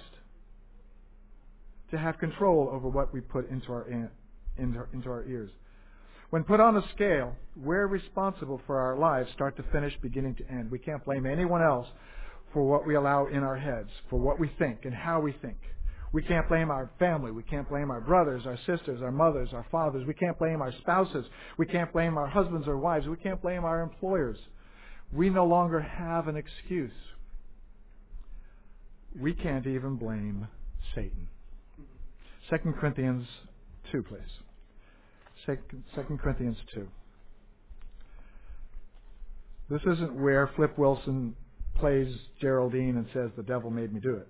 to have control over what we put into our ears. When put on a scale, we're responsible for our lives, start to finish, beginning to end. We can't blame anyone else for what we allow in our heads, for what we think and how we think. We can't blame our family. We can't blame our brothers, our sisters, our mothers, our fathers. We can't blame our spouses. We can't blame our husbands or wives. We can't blame our employers. We no longer have an excuse. We can't even blame Satan. 2 Corinthians 2, please. 2 Corinthians 2. This isn't where Flip Wilson plays Geraldine and says, "The devil made me do it."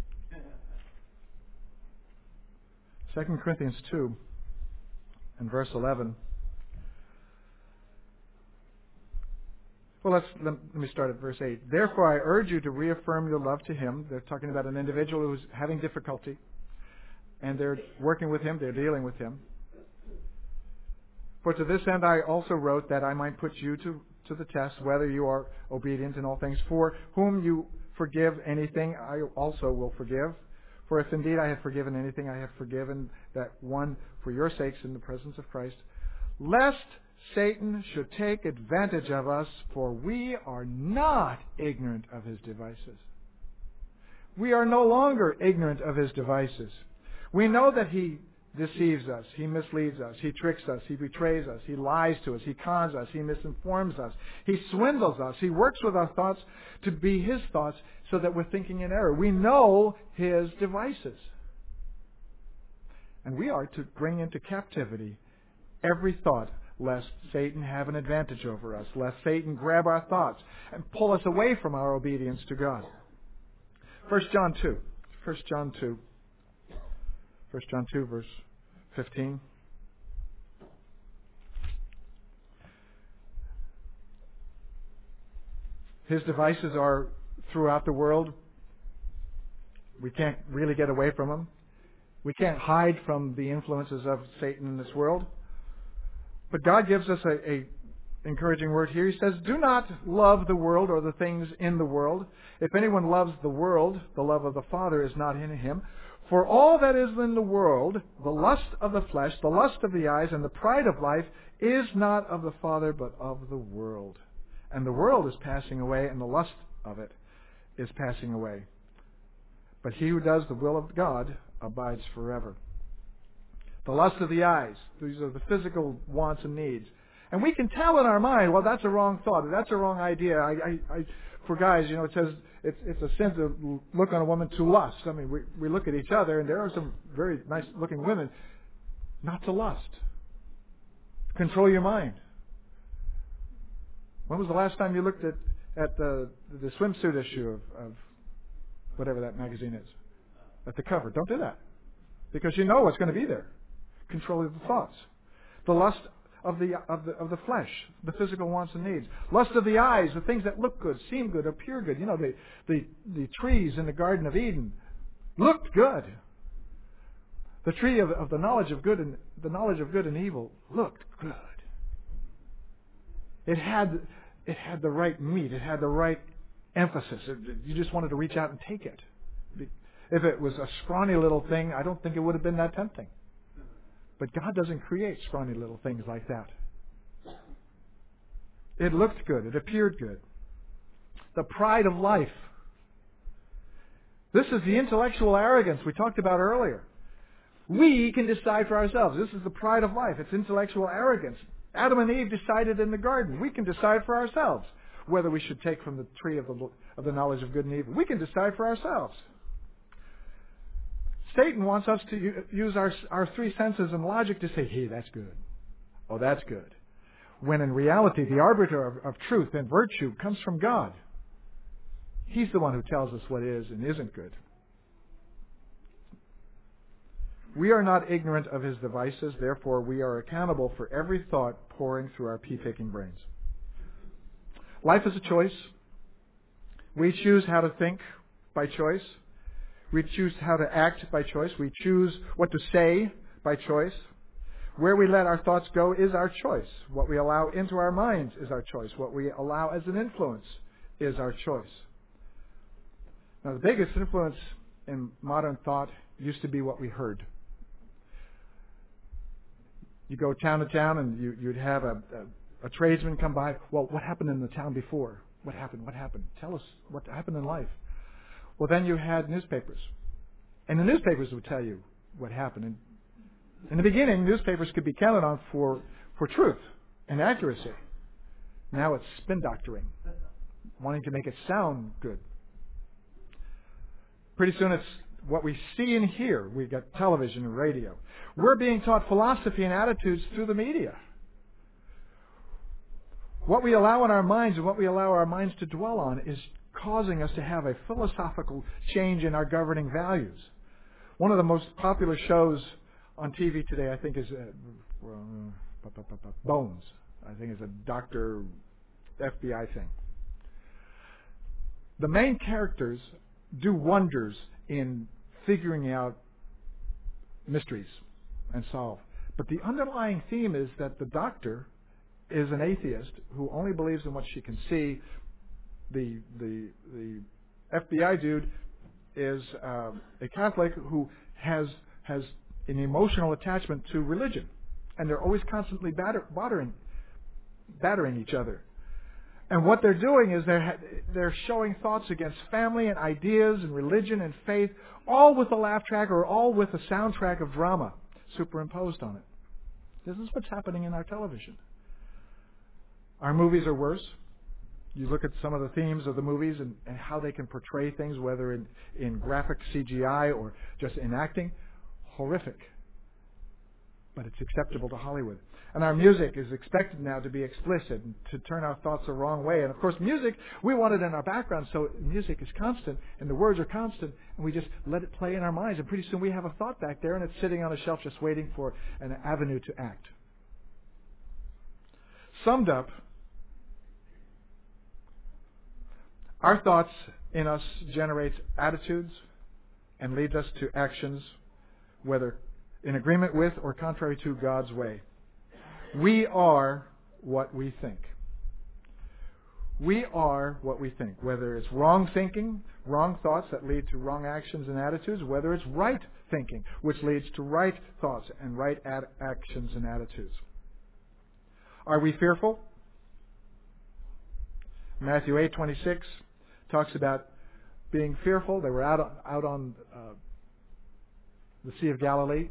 2 Corinthians 2 and verse 11. Well, let me start at verse 8. Therefore I urge you to reaffirm your love to him. They're talking about an individual who's having difficulty, and they're working with him, they're dealing with him. For to this end I also wrote, that I might put you to the test, whether you are obedient in all things. For whom you forgive anything, I also will forgive. For if indeed I have forgiven anything, I have forgiven that one for your sakes in the presence of Christ, lest Satan should take advantage of us, for we are not ignorant of his devices. We are no longer ignorant of his devices. We know that he deceives us, he misleads us, he tricks us, he betrays us, he lies to us, he cons us, he misinforms us, he swindles us, he works with our thoughts to be his thoughts so that we're thinking in error. We know his devices. And we are to bring into captivity every thought, lest Satan have an advantage over us, lest Satan grab our thoughts and pull us away from our obedience to God. 1 John 2. 1 John 2. 1 John 2, verse 15. His devices are throughout the world. We can't really get away from them. We can't hide from the influences of Satan in this world. But God gives us a encouraging word here. He says, do not love the world or the things in the world. If anyone loves the world, the love of the Father is not in him. For all that is in the world, the lust of the flesh, the lust of the eyes, and the pride of life, is not of the Father, but of the world. And the world is passing away, and the lust of it is passing away. But he who does the will of God abides forever. The lust of the eyes. These are the physical wants and needs. And we can tell in our mind, well, that's a wrong thought. That's a wrong idea. For guys, it says it's a sin to look on a woman to lust. I mean, we look at each other, and there are some very nice-looking women. Not to lust. Control your mind. When was the last time you looked at the swimsuit issue of whatever that magazine is? At the cover. Don't do that. Because you know what's going to be there. Control the thoughts. The lust of the flesh, the physical wants and needs. Lust of the eyes, the things that look good, seem good, appear good. The trees in the Garden of Eden looked good. The tree of the knowledge of good and evil looked good. It had the right meat. It had the right emphasis. You just wanted to reach out and take it. If it was a scrawny little thing, I don't think it would have been that tempting. But God doesn't create scrawny little things like that. It looked good. It appeared good. The pride of life. This is the intellectual arrogance we talked about earlier. We can decide for ourselves. This is the pride of life. It's intellectual arrogance. Adam and Eve decided in the garden. We can decide for ourselves whether we should take from the tree of the knowledge of good and evil. We can decide for ourselves. Satan wants us to use our three senses and logic to say, hey, that's good. Oh, that's good. When in reality, the arbiter of truth and virtue comes from God. He's the one who tells us what is and isn't good. We are not ignorant of his devices, therefore we are accountable for every thought pouring through our pea-picking brains. Life is a choice. We choose how to think by choice. We choose how to act by choice. We choose what to say by choice. Where we let our thoughts go is our choice. What we allow into our minds is our choice. What we allow as an influence is our choice. Now, the biggest influence in modern thought used to be what we heard. You go town to town and you'd have a tradesman come by. Well, what happened in the town before? What happened? What happened? Tell us what happened in life. Well, then you had newspapers. And the newspapers would tell you what happened. And in the beginning, newspapers could be counted on for truth and accuracy. Now it's spin doctoring, wanting to make it sound good. Pretty soon it's what we see and hear. We got television and radio. We're being taught philosophy and attitudes through the media. What we allow in our minds and what we allow our minds to dwell on is causing us to have a philosophical change in our governing values. One of the most popular shows on TV today, I think, is Bones. I think it's a doctor FBI thing. The main characters do wonders in figuring out mysteries and solve. But the underlying theme is that the doctor is an atheist who only believes in what she can see. The FBI dude is a Catholic who has an emotional attachment to religion, and they're always constantly battering each other. And what they're doing is they're showing thoughts against family and ideas and religion and faith, all with a laugh track or all with a soundtrack of drama superimposed on it. This is what's happening in our television. Our movies are worse. You look at some of the themes of the movies and how they can portray things, whether in graphic CGI or just in acting. Horrific. But it's acceptable to Hollywood. And our music is expected now to be explicit and to turn our thoughts the wrong way. And of course, music, we want it in our background, so music is constant and the words are constant, and we just let it play in our minds. And pretty soon we have a thought back there, and it's sitting on a shelf just waiting for an avenue to act. Summed up, our thoughts in us generates attitudes and leads us to actions, whether in agreement with or contrary to God's way. We are what we think. We are what we think, whether it's wrong thinking, wrong thoughts that lead to wrong actions and attitudes, whether it's right thinking, which leads to right thoughts and right actions and attitudes. Are we fearful? Matthew 8:26 talks about being fearful. They were out on the Sea of Galilee.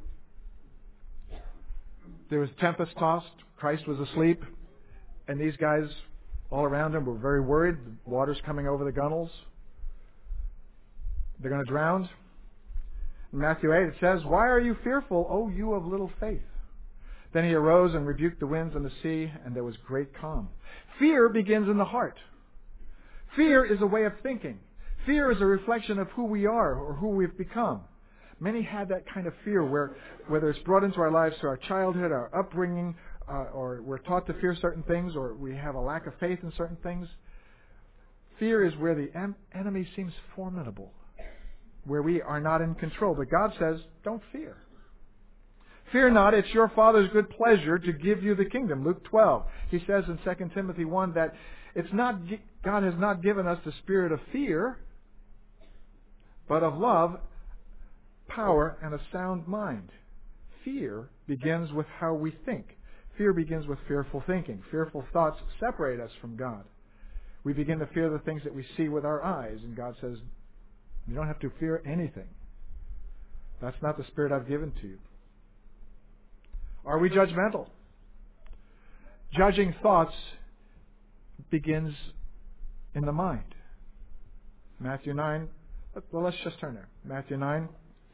There was tempest tossed. Christ was asleep. And these guys all around him were very worried. The water's coming over the gunnels. They're going to drown. In Matthew 8 it says, "Why are you fearful, O you of little faith?" Then he arose and rebuked the winds and the sea, and there was great calm. Fear begins in the heart. Fear is a way of thinking. Fear is a reflection of who we are or who we've become. Many had that kind of fear where, whether it's brought into our lives through our childhood, our upbringing, or we're taught to fear certain things, or we have a lack of faith in certain things. Fear is where the enemy seems formidable, where we are not in control. But God says, don't fear. Fear not, it's your Father's good pleasure to give you the kingdom. Luke 12. He says in 2 Timothy 1 that God has not given us the spirit of fear, but of love, power, and a sound mind. Fear begins with how we think. Fear begins with fearful thinking. Fearful thoughts separate us from God. We begin to fear the things that we see with our eyes, and God says, you don't have to fear anything. That's not the spirit I've given to you. Are we judgmental? Judging thoughts begins in the mind. Matthew 9. Well, let's just turn there. Matthew 9.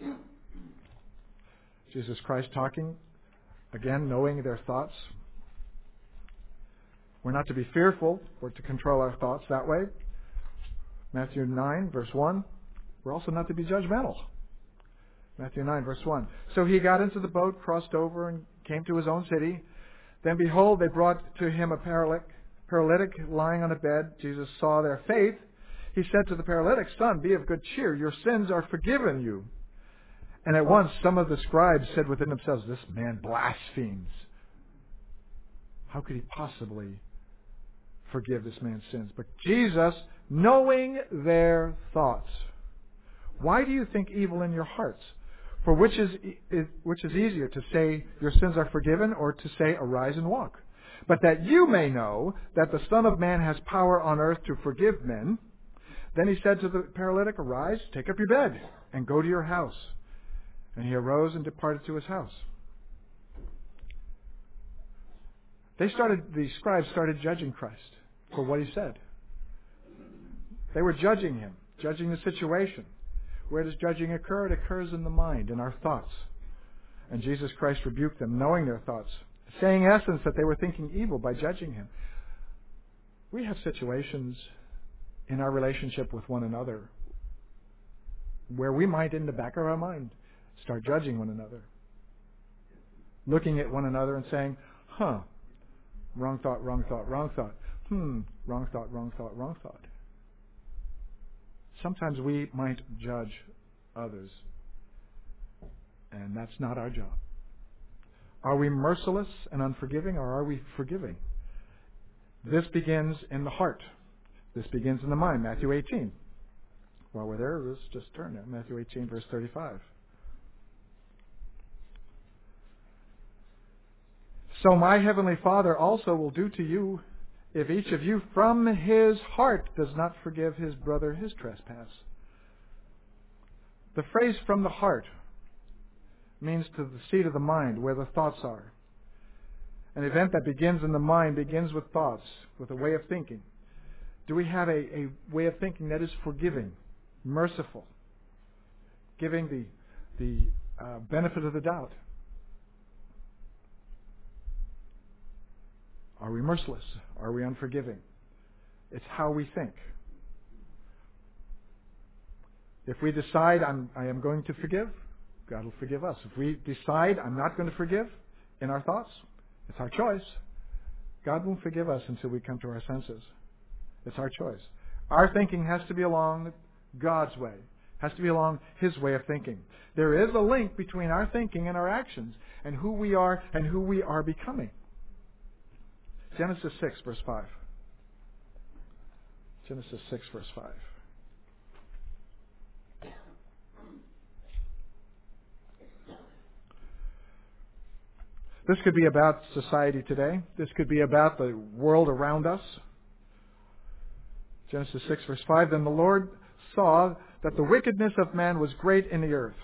Jesus Christ talking. Again, knowing their thoughts. We're not to be fearful. We're to control our thoughts that way. Matthew 9, verse 1. We're also not to be judgmental. Matthew 9, verse 1. So he got into the boat, crossed over, and came to his own city. Then behold, they brought to him a paralytic lying on a bed. Jesus saw their faith. He said to the paralytic, "Son, be of good cheer. Your sins are forgiven you." And at once some of the scribes said within themselves, "This man blasphemes. How could he possibly forgive this man's sins?" But Jesus, knowing their thoughts. Why do you think evil in your hearts? For which is easier, to say your sins are forgiven, or to say arise and walk? But that you may know that the Son of Man has power on earth to forgive men. Then he said to the paralytic, "Arise, take up your bed, and go to your house." And he arose and departed to his house. The scribes started judging Christ for what he said. They were judging him, judging the situation. Where does judging occur? It occurs in the mind, in our thoughts. And Jesus Christ rebuked them, knowing their thoughts, saying in essence that they were thinking evil by judging him. We have situations in our relationship with one another where we might, in the back of our mind, start judging one another. Looking at one another and saying, wrong thought, wrong thought, wrong thought. Wrong thought, wrong thought, wrong thought. Sometimes we might judge others, and that's not our job. Are we merciless and unforgiving, or are we forgiving? This begins in the heart. This begins in the mind. Matthew 18. While we're there, let's just turn there. Matthew 18, verse 35. So my heavenly Father also will do to you if each of you from his heart does not forgive his brother his trespass. The phrase "from the heart" means to the seat of the mind, where the thoughts are. An event that begins in the mind begins with thoughts, with a way of thinking. Do we have a way of thinking that is forgiving, merciful, giving the benefit of the doubt? Are we merciless? Are we unforgiving? It's how we think. If we decide I am going to forgive, God will forgive us. If we decide I'm not going to forgive in our thoughts, it's our choice. God won't forgive us until we come to our senses. It's our choice. Our thinking has to be along God's way. Has to be along His way of thinking. There is a link between our thinking and our actions, and who we are and who we are becoming. Genesis 6, verse 5. Genesis 6, verse 5. This could be about society today. This could be about the world around us. Genesis 6, verse 5. Then the Lord saw that the wickedness of man was great in the earth.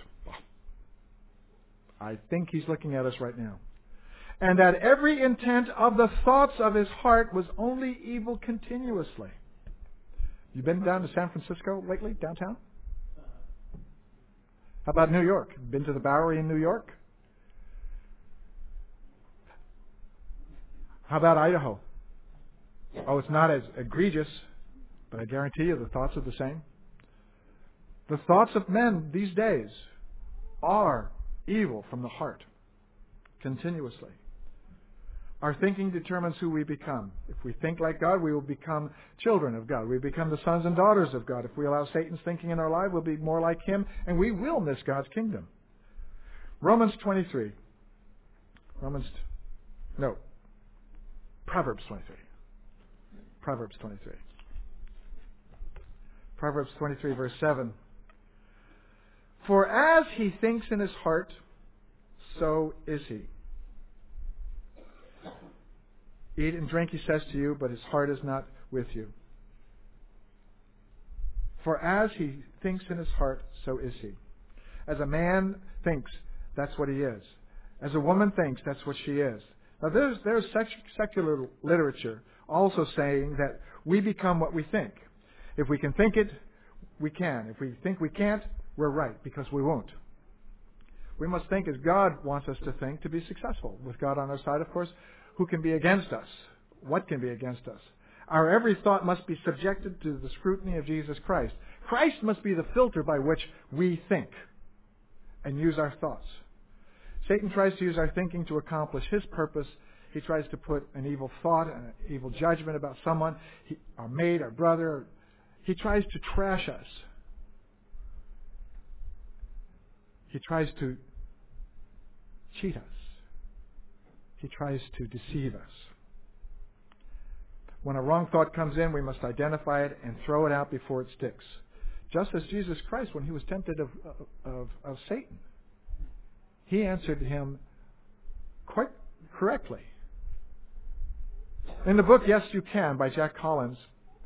I think he's looking at us right now. And that every intent of the thoughts of his heart was only evil continuously. You been down to San Francisco lately, downtown? How about New York? Been to the Bowery in New York? How about Idaho? Oh, it's not as egregious, but I guarantee you the thoughts are the same. The thoughts of men these days are evil from the heart, continuously. Our thinking determines who we become. If we think like God, we will become children of God. We become the sons and daughters of God. If we allow Satan's thinking in our life, we'll be more like him, and we will miss God's kingdom. Proverbs 23. Proverbs 23, verse 7. For as he thinks in his heart, so is he. Eat and drink, he says to you, but his heart is not with you. For as he thinks in his heart, so is he. As a man thinks, that's what he is. As a woman thinks, that's what she is. Now there's secular literature also saying that we become what we think. If we can think it, we can. If we think we can't, we're right, because we won't. We must think as God wants us to think to be successful. With God on our side, of course, who can be against us? What can be against us? Our every thought must be subjected to the scrutiny of Jesus Christ. Christ must be the filter by which we think and use our thoughts. Satan tries to use our thinking to accomplish his purpose. He tries to put an evil thought and an evil judgment about someone, our mate, our brother. He tries to trash us. He tries to cheat us. He tries to deceive us. When a wrong thought comes in, we must identify it and throw it out before it sticks. Just as Jesus Christ, when he was tempted of Satan, he answered him quite correctly. In the book Yes, You Can by Jack Collins,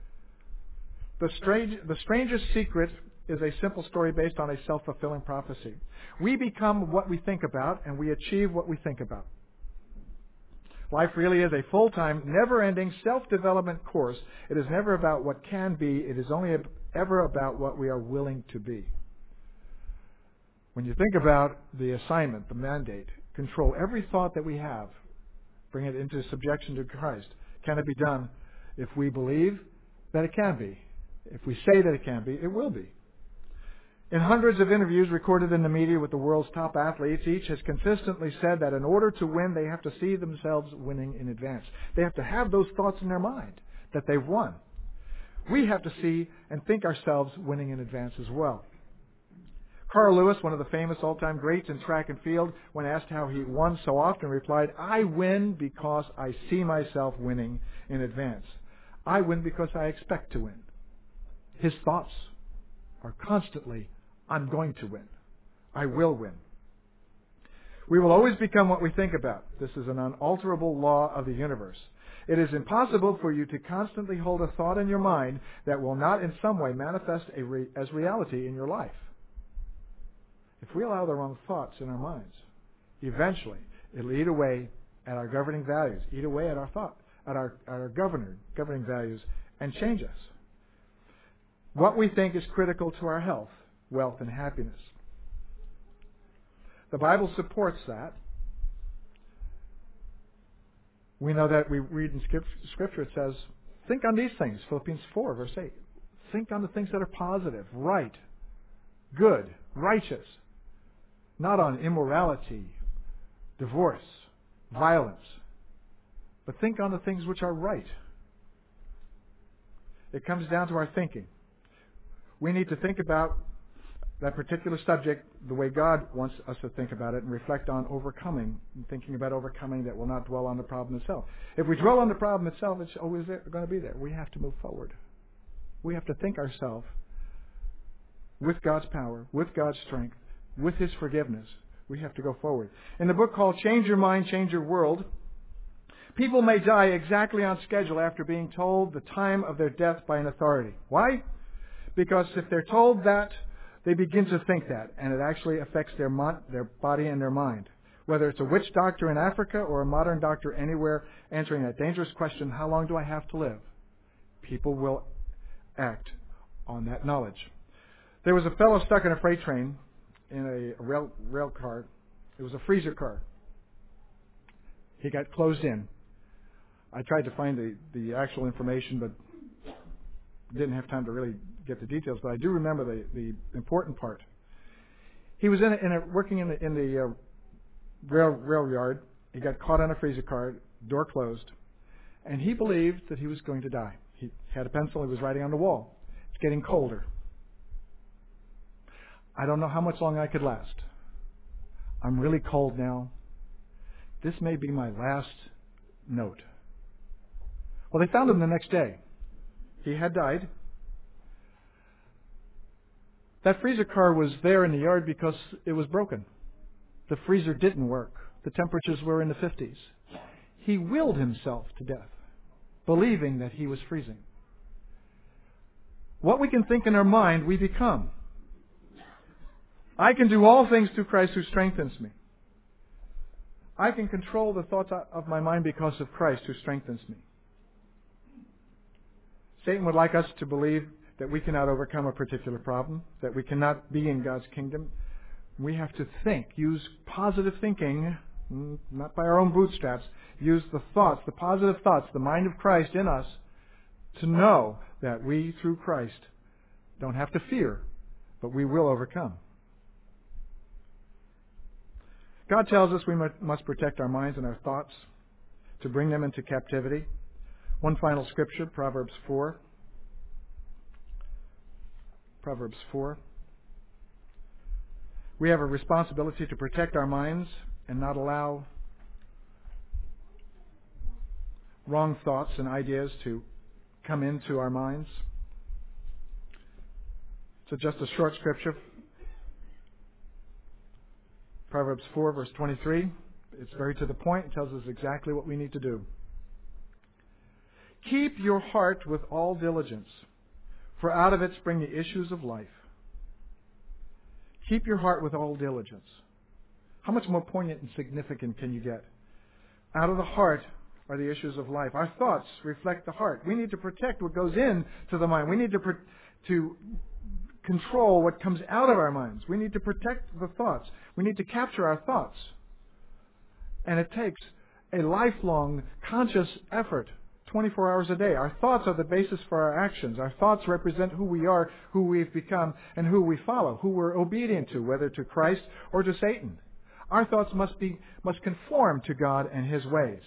The Strangest Secret is a simple story based on a self-fulfilling prophecy. We become what we think about, and we achieve what we think about. Life really is a full-time, never-ending self-development course. It is never about what can be. It is only ever about what we are willing to be. When you think about the assignment, the mandate, control every thought that we have, bring it into subjection to Christ. Can it be done? If we believe that it can be. If we say that it can be, it will be. In hundreds of interviews recorded in the media with the world's top athletes, each has consistently said that in order to win, they have to see themselves winning in advance. They have to have those thoughts in their mind that they've won. We have to see and think ourselves winning in advance as well. Carl Lewis, one of the famous all-time greats in track and field, when asked how he won so often, replied, I win because I see myself winning in advance. I win because I expect to win. His thoughts are constantly, I'm going to win. I will win. We will always become what we think about. This is an unalterable law of the universe. It is impossible for you to constantly hold a thought in your mind that will not in some way manifest as reality in your life. If we allow the wrong thoughts in our minds, eventually it'll eat away at our governing values, eat away at our thought, at our governing values, and change us. What we think is critical to our health, wealth, and happiness. The Bible supports that. We know that we read in Scripture, it says, think on these things, Philippians 4, verse 8. Think on the things that are positive, right, good, righteous. Not on immorality, divorce, violence. But think on the things which are right. It comes down to our thinking. We need to think about that particular subject the way God wants us to think about it and reflect on overcoming, and thinking about overcoming that will not dwell on the problem itself. If we dwell on the problem itself, it's always going to be there. We have to move forward. We have to think ourselves with God's power, with God's strength, with His forgiveness. We have to go forward. In the book called Change Your Mind, Change Your World, people may die exactly on schedule after being told the time of their death by an authority. Why? Because if they're told that, they begin to think that, and it actually affects their body and their mind. Whether it's a witch doctor in Africa or a modern doctor anywhere answering that dangerous question, how long do I have to live? People will act on that knowledge. There was a fellow stuck in a freight train in a rail car. It was a freezer car. He got closed in. I tried to find the actual information, but didn't have time to really get the details. But I do remember the important part. He was working in the rail yard. He got caught on a freezer car, door closed, and he believed that he was going to die. He had a pencil. He was writing on the wall. It's getting colder. I don't know how much longer I could last. I'm really cold now. This may be my last note. Well, they found him the next day. He had died. That freezer car was there in the yard because it was broken. The freezer didn't work. The temperatures were in the 50s. He willed himself to death, believing that he was freezing. What we can think in our mind, we become. I can do all things through Christ who strengthens me. I can control the thoughts of my mind because of Christ who strengthens me. Satan would like us to believe that we cannot overcome a particular problem, that we cannot be in God's kingdom. We have to think, use positive thinking, not by our own bootstraps, use the thoughts, the positive thoughts, the mind of Christ in us to know that we, through Christ, don't have to fear, but we will overcome. God tells us we must protect our minds and our thoughts to bring them into captivity. One final scripture, Proverbs 4. Proverbs 4. We have a responsibility to protect our minds and not allow wrong thoughts and ideas to come into our minds. So just a short scripture. Proverbs 4, verse 23. It's very to the point. It tells us exactly what we need to do. Keep your heart with all diligence, for out of it spring the issues of life. Keep your heart with all diligence. How much more poignant and significant can you get? Out of the heart are the issues of life. Our thoughts reflect the heart. We need to protect what goes into the mind. We need to control what comes out of our minds. We need to protect the thoughts. We need to capture our thoughts. And it takes a lifelong conscious effort, 24 hours a day. Our thoughts are the basis for our actions. Our thoughts represent who we are, who we've become, and who we follow, who we're obedient to, whether to Christ or to Satan. Our thoughts must conform to God and His ways.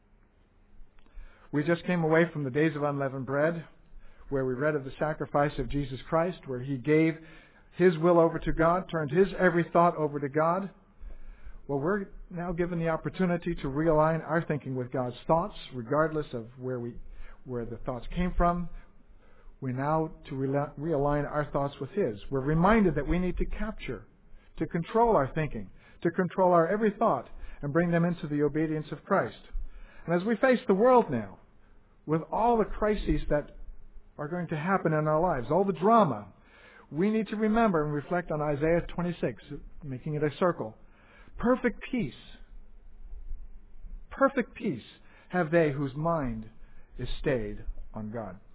We just came away from the days of unleavened bread, where we read of the sacrifice of Jesus Christ, where He gave His will over to God, turned His every thought over to God. Well, we're now given the opportunity to realign our thinking with God's thoughts, regardless of where the thoughts came from. We're now to realign our thoughts with His. We're reminded that we need to capture, to control our thinking, to control our every thought, and bring them into the obedience of Christ. And as we face the world now, with all the crises that are going to happen in our lives, all the drama, we need to remember and reflect on Isaiah 26, making it a circle. Perfect peace have they whose mind is stayed on God.